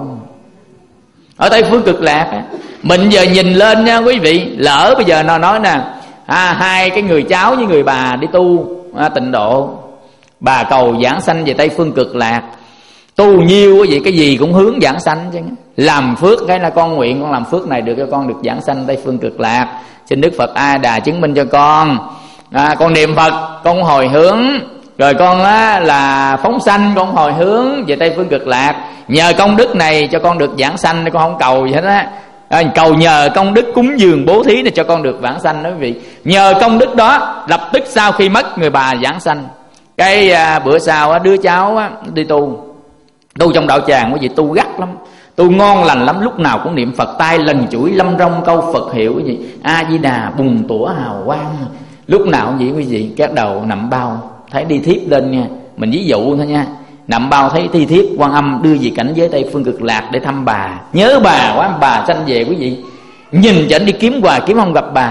Ở Tây Phương Cực Lạc mình giờ nhìn lên nha quý vị, lỡ bây giờ nó nói nè, hai cái người cháu với người bà đi tu tịnh độ, bà cầu giảng sanh về Tây Phương Cực Lạc. Tu nhiêu quý vị, cái gì cũng hướng giảng sanh chứ. Làm phước cái là con nguyện, con làm phước này được cho con được giảng sanh Tây Phương Cực Lạc, xin Đức Phật A Đà chứng minh cho con. Con niệm Phật con hồi hướng, rồi con là phóng sanh, con hồi hướng về Tây Phương Cực Lạc. Nhờ công đức này cho con được giảng sanh, con không cầu gì hết á. Cầu nhờ công đức cúng dường bố thí để cho con được vãng sanh đó quý vị. Nhờ công đức đó lập tức sau khi mất người bà vãng sanh. Cái bữa sau đứa cháu đi tu trong đạo tràng quý vị, tu gắt lắm, tu ngon lành lắm, lúc nào cũng niệm Phật, tay lần chuỗi lâm rong câu Phật hiệu quý vị, A Di Đà bùng tủa hào quang, lúc nào cũng vậy quý vị. Cái đầu nằm bao thấy đi thiếp lên nha, mình ví dụ thôi nha, nằm bao thấy thi thiếp Quan Âm đưa về cảnh giới Tây Phương Cực Lạc để thăm bà, nhớ bà quá, bà sanh về quý vị. Nhìn chảnh đi kiếm hoài kiếm không gặp bà,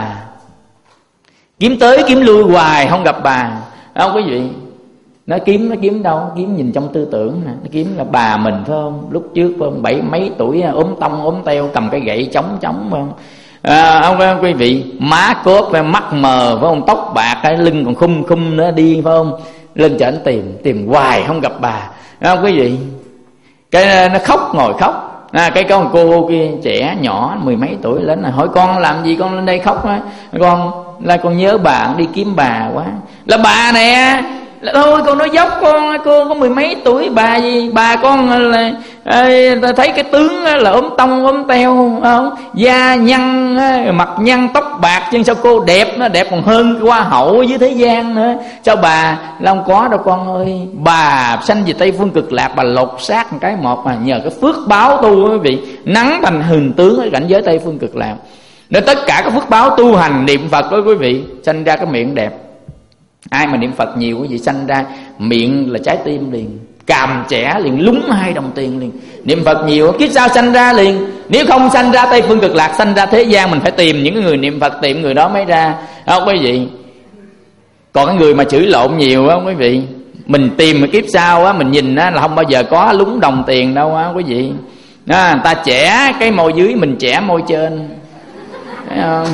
kiếm tới kiếm lui hoài không gặp bà, không quý vị. Nó kiếm đâu? Kiếm nhìn trong tư tưởng nè, nó kiếm là bà mình phải không? Lúc trước phải không? 70 mấy tuổi ốm tông ốm teo, cầm cái gậy chống phải không? Không quý vị, má cốp, mắt mờ phải không? Tóc bạc, cái lưng còn khum nữa đi phải không? Lên chảnh tìm hoài không gặp bà, không quý vị. Cái nó khóc, ngồi khóc. Cái con cô kia trẻ nhỏ 10 mấy tuổi lên là hỏi con làm gì con lên đây khóc á? Con nhớ bà, đi kiếm bà quá. Là bà nè. Thôi con nói dốc, cô có 10 mấy tuổi, bà gì bà con là thấy cái tướng là ốm tông ốm teo không, da nhăn, mặt nhăn, tóc bạc, nhưng sao cô đẹp, nó đẹp còn hơn hoa hậu dưới thế gian nữa. Sao bà là không có đâu con ơi. Bà sanh về Tây Phương Cực Lạc, bà lột xác một cái một, mà nhờ cái phước báo tu quý vị, nắng thành hình tướng ở cảnh giới Tây Phương Cực Lạc. Nên tất cả các phước báo tu hành niệm Phật đó quý vị, sanh ra cái miệng đẹp. Ai mà niệm Phật nhiều quý vị, sanh ra miệng là trái tim liền, càm trẻ liền, lúng 2 đồng tiền liền. Niệm Phật nhiều kiếp sau sanh ra liền. Nếu không sanh ra Tây Phương Cực Lạc, sanh ra thế gian, mình phải tìm những người niệm Phật, tìm người đó mới ra, không quý vị? Còn cái người mà chửi lộn nhiều á quý vị, mình tìm mà kiếp sau á, mình nhìn á là không bao giờ có lúng đồng tiền đâu á quý vị. Người ta chẻ cái môi dưới, mình chẻ môi trên, thấy không?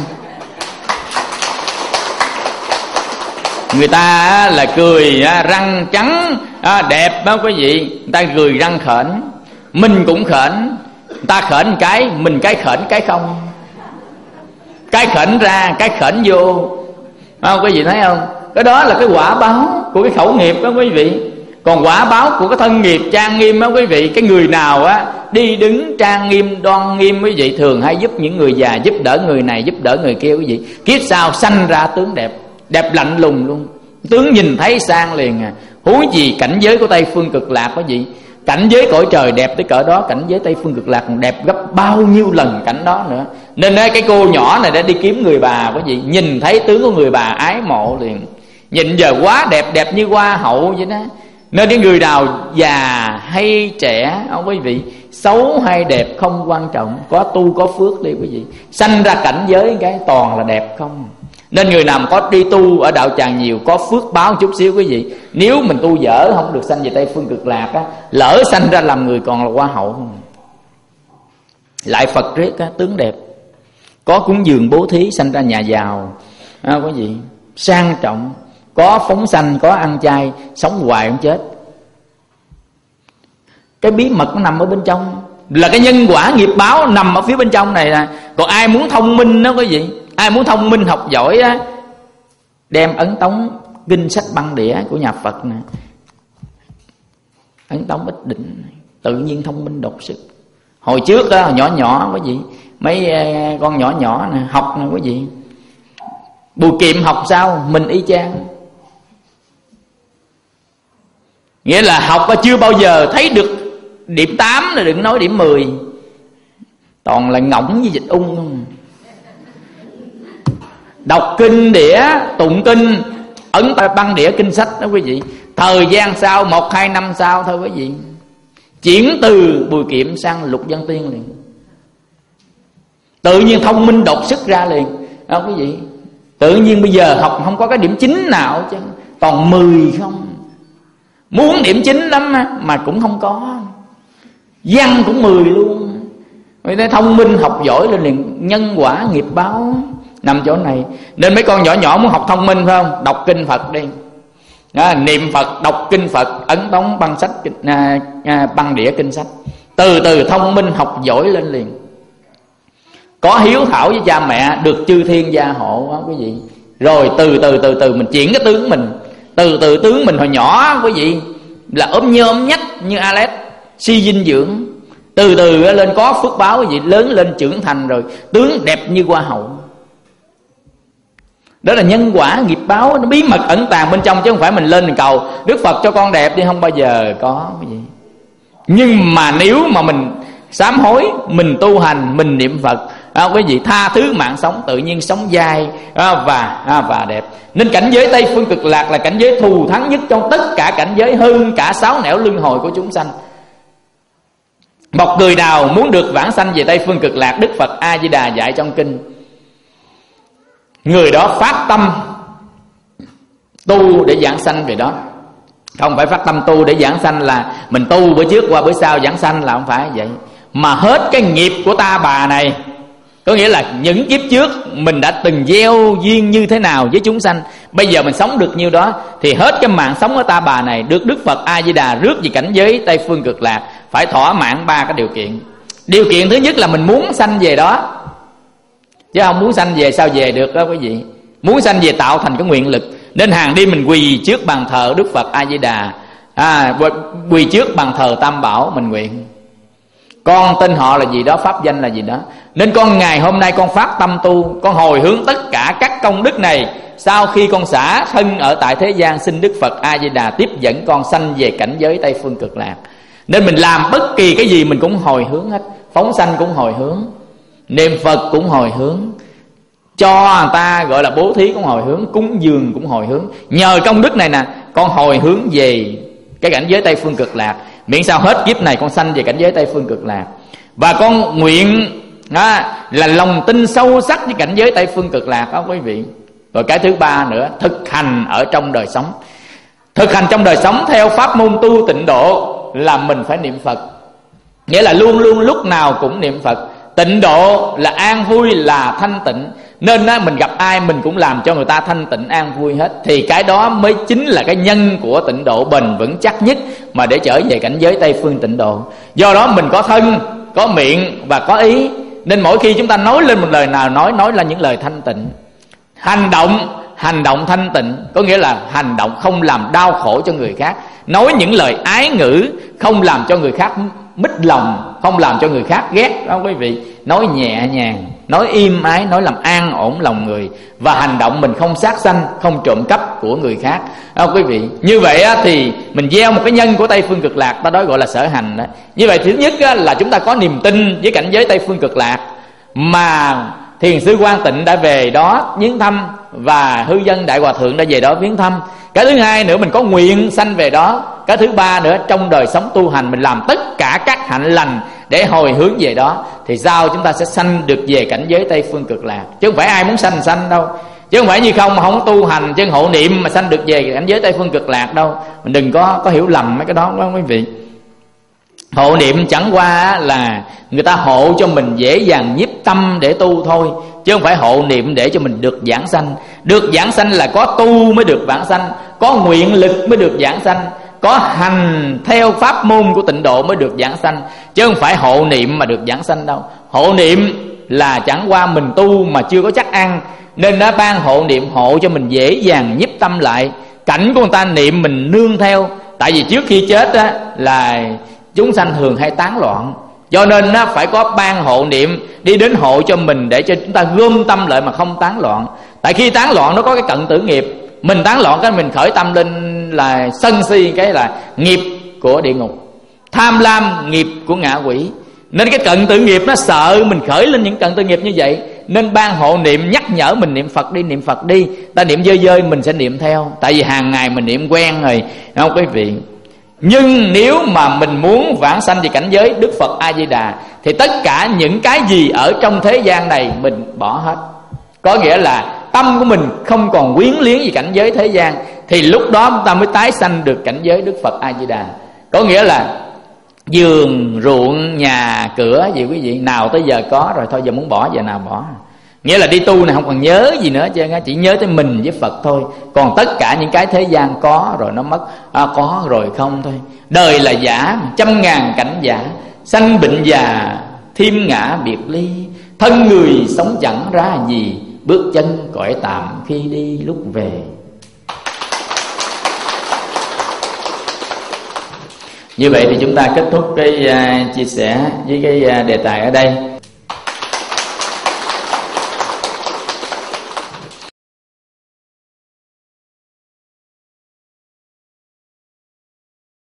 Người ta là cười răng trắng đẹp đó quý vị, người ta cười răng khểnh, mình cũng khểnh. Người ta khểnh cái, mình cái khểnh cái không, cái khểnh ra cái khểnh vô, không quý vị thấy không? Cái đó là cái quả báo của cái khẩu nghiệp đó quý vị. Còn quả báo của cái thân nghiệp trang nghiêm đó quý vị, cái người nào á đi đứng trang nghiêm đoan nghiêm quý vị, thường hay giúp những người già, giúp đỡ người này giúp đỡ người kia quý vị, kiếp sau sanh ra tướng đẹp, đẹp lạnh lùng luôn, tướng nhìn thấy sang liền à. Huống gì cảnh giới của Tây Phương Cực Lạc quý vị, cảnh giới cõi trời đẹp tới cỡ đó, cảnh giới Tây Phương Cực Lạc còn đẹp gấp bao nhiêu lần cảnh đó nữa. Nên cái cô nhỏ này đã đi kiếm người bà quý vị, nhìn thấy tướng của người bà ái mộ liền, nhìn giờ quá đẹp, đẹp như hoa hậu vậy đó. Nên cái người nào già hay trẻ không quý vị, xấu hay đẹp không quan trọng, có tu có phước đi quý vị, sanh ra cảnh giới cái toàn là đẹp không. Nên người nào có đi tu ở đạo tràng nhiều, có phước báo chút xíu quý vị. Nếu mình tu dở không được sanh về Tây Phương Cực Lạc á, lỡ sanh ra làm người còn là hoa hậu không. Lại Phật riết á, tướng đẹp, có cúng dường bố thí, sanh ra nhà giàu quý vị, sang trọng, có phóng sanh, có ăn chay, sống hoài không chết. Cái bí mật nó nằm ở bên trong, là cái nhân quả nghiệp báo nằm ở phía bên trong này nè. Còn ai muốn thông minh đó quý vị, ai muốn thông minh học giỏi á, đem ấn tống kinh sách băng đĩa của nhà Phật nè, ấn tống Ích Định, tự nhiên thông minh đột sức. Hồi trước đó, nhỏ nhỏ quý vị, mấy con nhỏ nhỏ nè học nè quý vị, Bùi Kiệm học sao mình y chang. Nghĩa là học chưa bao giờ thấy được điểm 8 là đừng nói điểm 10, toàn là ngỗng với dịch ung không. Đọc kinh đĩa, tụng kinh, ấn băng đĩa kinh sách đó quý vị, thời gian sau 1-2 năm sau thôi quý vị, chuyển từ Bùi Kiệm sang Lục Văn Tiên liền, tự nhiên thông minh đột sức ra liền đó quý vị. Tự nhiên bây giờ học không có cái điểm 9 nào chứ, toàn 10 không. Muốn điểm 9 lắm mà cũng không có, văn cũng 10 luôn. Vì thế thông minh học giỏi lên liền, nhân quả nghiệp báo nằm chỗ này. Nên mấy con nhỏ nhỏ muốn học thông minh phải không, đọc kinh Phật đi, niệm Phật, đọc kinh Phật, ấn tống băng sách, băng đĩa kinh sách, từ từ thông minh học giỏi lên liền. Có hiếu thảo với cha mẹ, được chư thiên gia hộ đó quý vị. Rồi từ từ mình chuyển cái tướng mình, từ từ tướng mình hồi nhỏ quý vị là ốm nhôm nhách như Alex, suy dinh dưỡng, từ từ lên có phước báo quý vị, lớn lên trưởng thành rồi tướng đẹp như hoa hậu. Đó là nhân quả nghiệp báo, nó bí mật ẩn tàng bên trong, chứ không phải mình lên mình cầu Đức Phật cho con đẹp đi, không bao giờ có quý vị. Nhưng mà nếu mà mình sám hối, mình tu hành, mình niệm Phật, quý vị tha thứ mạng sống, tự nhiên sống dai và đẹp. Nên cảnh giới Tây Phương Cực Lạc là cảnh giới thù thắng nhất trong tất cả cảnh giới, hơn cả 6 nẻo luân hồi của chúng sanh. Một người nào muốn được vãng sanh về Tây Phương Cực Lạc, Đức Phật A Di Đà dạy trong kinh, người đó phát tâm tu để vãng sanh về đó. Không phải phát tâm tu để vãng sanh là mình tu bữa trước qua bữa sau vãng sanh, là không phải vậy. Mà hết cái nghiệp của ta bà này, có nghĩa là những kiếp trước mình đã từng gieo duyên như thế nào với chúng sanh, bây giờ mình sống được nhiêu đó, thì hết cái mạng sống ở ta bà này được Đức Phật A Di Đà rước về cảnh giới Tây Phương Cực Lạc. Phải thỏa mãn 3 cái điều kiện. Điều kiện thứ nhất là mình muốn sanh về đó, chứ không muốn sanh về sao về được đó quý vị. Muốn sanh về tạo thành cái nguyện lực. Nên hàng đêm mình quỳ trước bàn thờ Đức Phật A Di Đà, quỳ trước bàn thờ Tam Bảo, mình nguyện con tên họ là gì đó, pháp danh là gì đó. Nên con ngày hôm nay con phát tâm tu, con hồi hướng tất cả các công đức này, sau khi con xả thân ở tại thế gian, xin Đức Phật A Di Đà tiếp dẫn con sanh về cảnh giới Tây Phương Cực Lạc. Nên mình làm bất kỳ cái gì mình cũng hồi hướng hết. Phóng sanh cũng hồi hướng, niệm Phật cũng hồi hướng, cho người ta gọi là bố thí cũng hồi hướng, cúng dường cũng hồi hướng. Nhờ công đức này nè, con hồi hướng về cái cảnh giới Tây Phương Cực Lạc. Miễn sao hết kiếp này con sanh về cảnh giới Tây Phương Cực Lạc. Và con nguyện là lòng tin sâu sắc với cảnh giới Tây Phương Cực Lạc đó quý vị. Rồi cái thứ ba nữa, thực hành ở trong đời sống. Thực hành trong đời sống theo pháp môn tu tịnh độ là mình phải niệm Phật. Nghĩa là luôn luôn lúc nào cũng niệm Phật. Tịnh độ là an vui, là thanh tịnh. Nên mình gặp ai mình cũng làm cho người ta thanh tịnh an vui hết. Thì cái đó mới chính là cái nhân của tịnh độ bền vững chắc nhất mà để trở về cảnh giới Tây Phương tịnh độ. Do đó mình có thân, có miệng và có ý, nên mỗi khi chúng ta nói lên một lời nào nói là những lời thanh tịnh. Hành động thanh tịnh có nghĩa là hành động không làm đau khổ cho người khác. Nói những lời ái ngữ không làm cho người khác mít lòng, không làm cho người khác ghét đó quý vị. Nói nhẹ nhàng, nói im ái, nói làm an ổn lòng người. Và hành động mình không sát sanh, không trộm cắp của người khác đó quý vị. Như vậy thì mình gieo một cái nhân của Tây Phương Cực Lạc, ta đó gọi là sở hành đó. Như vậy thứ nhất là chúng ta có niềm tin với cảnh giới Tây Phương Cực Lạc mà Thiền sư Quang Tịnh đã về đó viếng thăm, và hư dân Đại Hòa Thượng đã về đó viếng thăm. Cái thứ hai nữa, mình có nguyện sanh về đó. Cái thứ ba nữa, trong đời sống tu hành mình làm tất cả các hạnh lành để hồi hướng về đó, thì sao chúng ta sẽ sanh được về cảnh giới Tây Phương Cực Lạc. Chứ không phải ai muốn sanh đâu. Chứ không phải như không mà không tu hành chân hộ niệm mà sanh được về cảnh giới Tây Phương Cực Lạc đâu. Mình đừng có hiểu lầm mấy cái đó quý vị. Hộ niệm chẳng qua là người ta hộ cho mình dễ dàng nhiếp tâm để tu thôi, chứ không phải hộ niệm để cho mình được giảng sanh. Được giảng sanh là có tu mới được vãng sanh, có nguyện lực mới được giảng sanh, có hành theo pháp môn của tịnh độ mới được giảng sanh, chứ không phải hộ niệm mà được giảng sanh đâu. Hộ niệm là chẳng qua mình tu mà chưa có chắc ăn, nên đã ban hộ niệm hộ cho mình dễ dàng nhiếp tâm lại. Cảnh của người ta niệm mình nương theo. Tại vì trước khi chết là chúng sanh thường hay tán loạn, cho nên phải có ban hộ niệm đi đến hộ cho mình để cho chúng ta gom tâm lại mà không tán loạn. Tại khi tán loạn nó có cái cận tử nghiệp. Mình tán loạn cái mình khởi tâm lên là sân si, cái là nghiệp của địa ngục, tham lam nghiệp của ngạ quỷ. Nên cái cận tử nghiệp nó sợ mình khởi lên những cận tử nghiệp như vậy, nên ban hộ niệm nhắc nhở mình niệm Phật đi. Ta niệm dơi dơi mình sẽ niệm theo, tại vì hàng ngày mình niệm quen rồi, đúng không quý vị? Nhưng nếu mà mình muốn vãng sanh về cảnh giới Đức Phật A Di Đà thì tất cả những cái gì ở trong thế gian này mình bỏ hết. Có nghĩa là tâm của mình không còn quyến liếng về cảnh giới thế gian, thì lúc đó chúng ta mới tái sanh được cảnh giới Đức Phật A Di Đà. Có nghĩa là vườn, ruộng, nhà, cửa gì quý vị, nào tới giờ có rồi, thôi giờ muốn bỏ giờ nào bỏ. Nghĩa là đi tu này không còn nhớ gì nữa chứ, chỉ nhớ tới mình với Phật thôi. Còn tất cả những cái thế gian có rồi nó mất, có rồi không thôi. Đời là giả, trăm ngàn cảnh giả, sanh bệnh già, thêm ngã biệt ly. Thân người sống chẳng ra gì, bước chân cõi tạm khi đi lúc về. Như vậy thì chúng ta kết thúc cái chia sẻ với cái đề tài ở đây.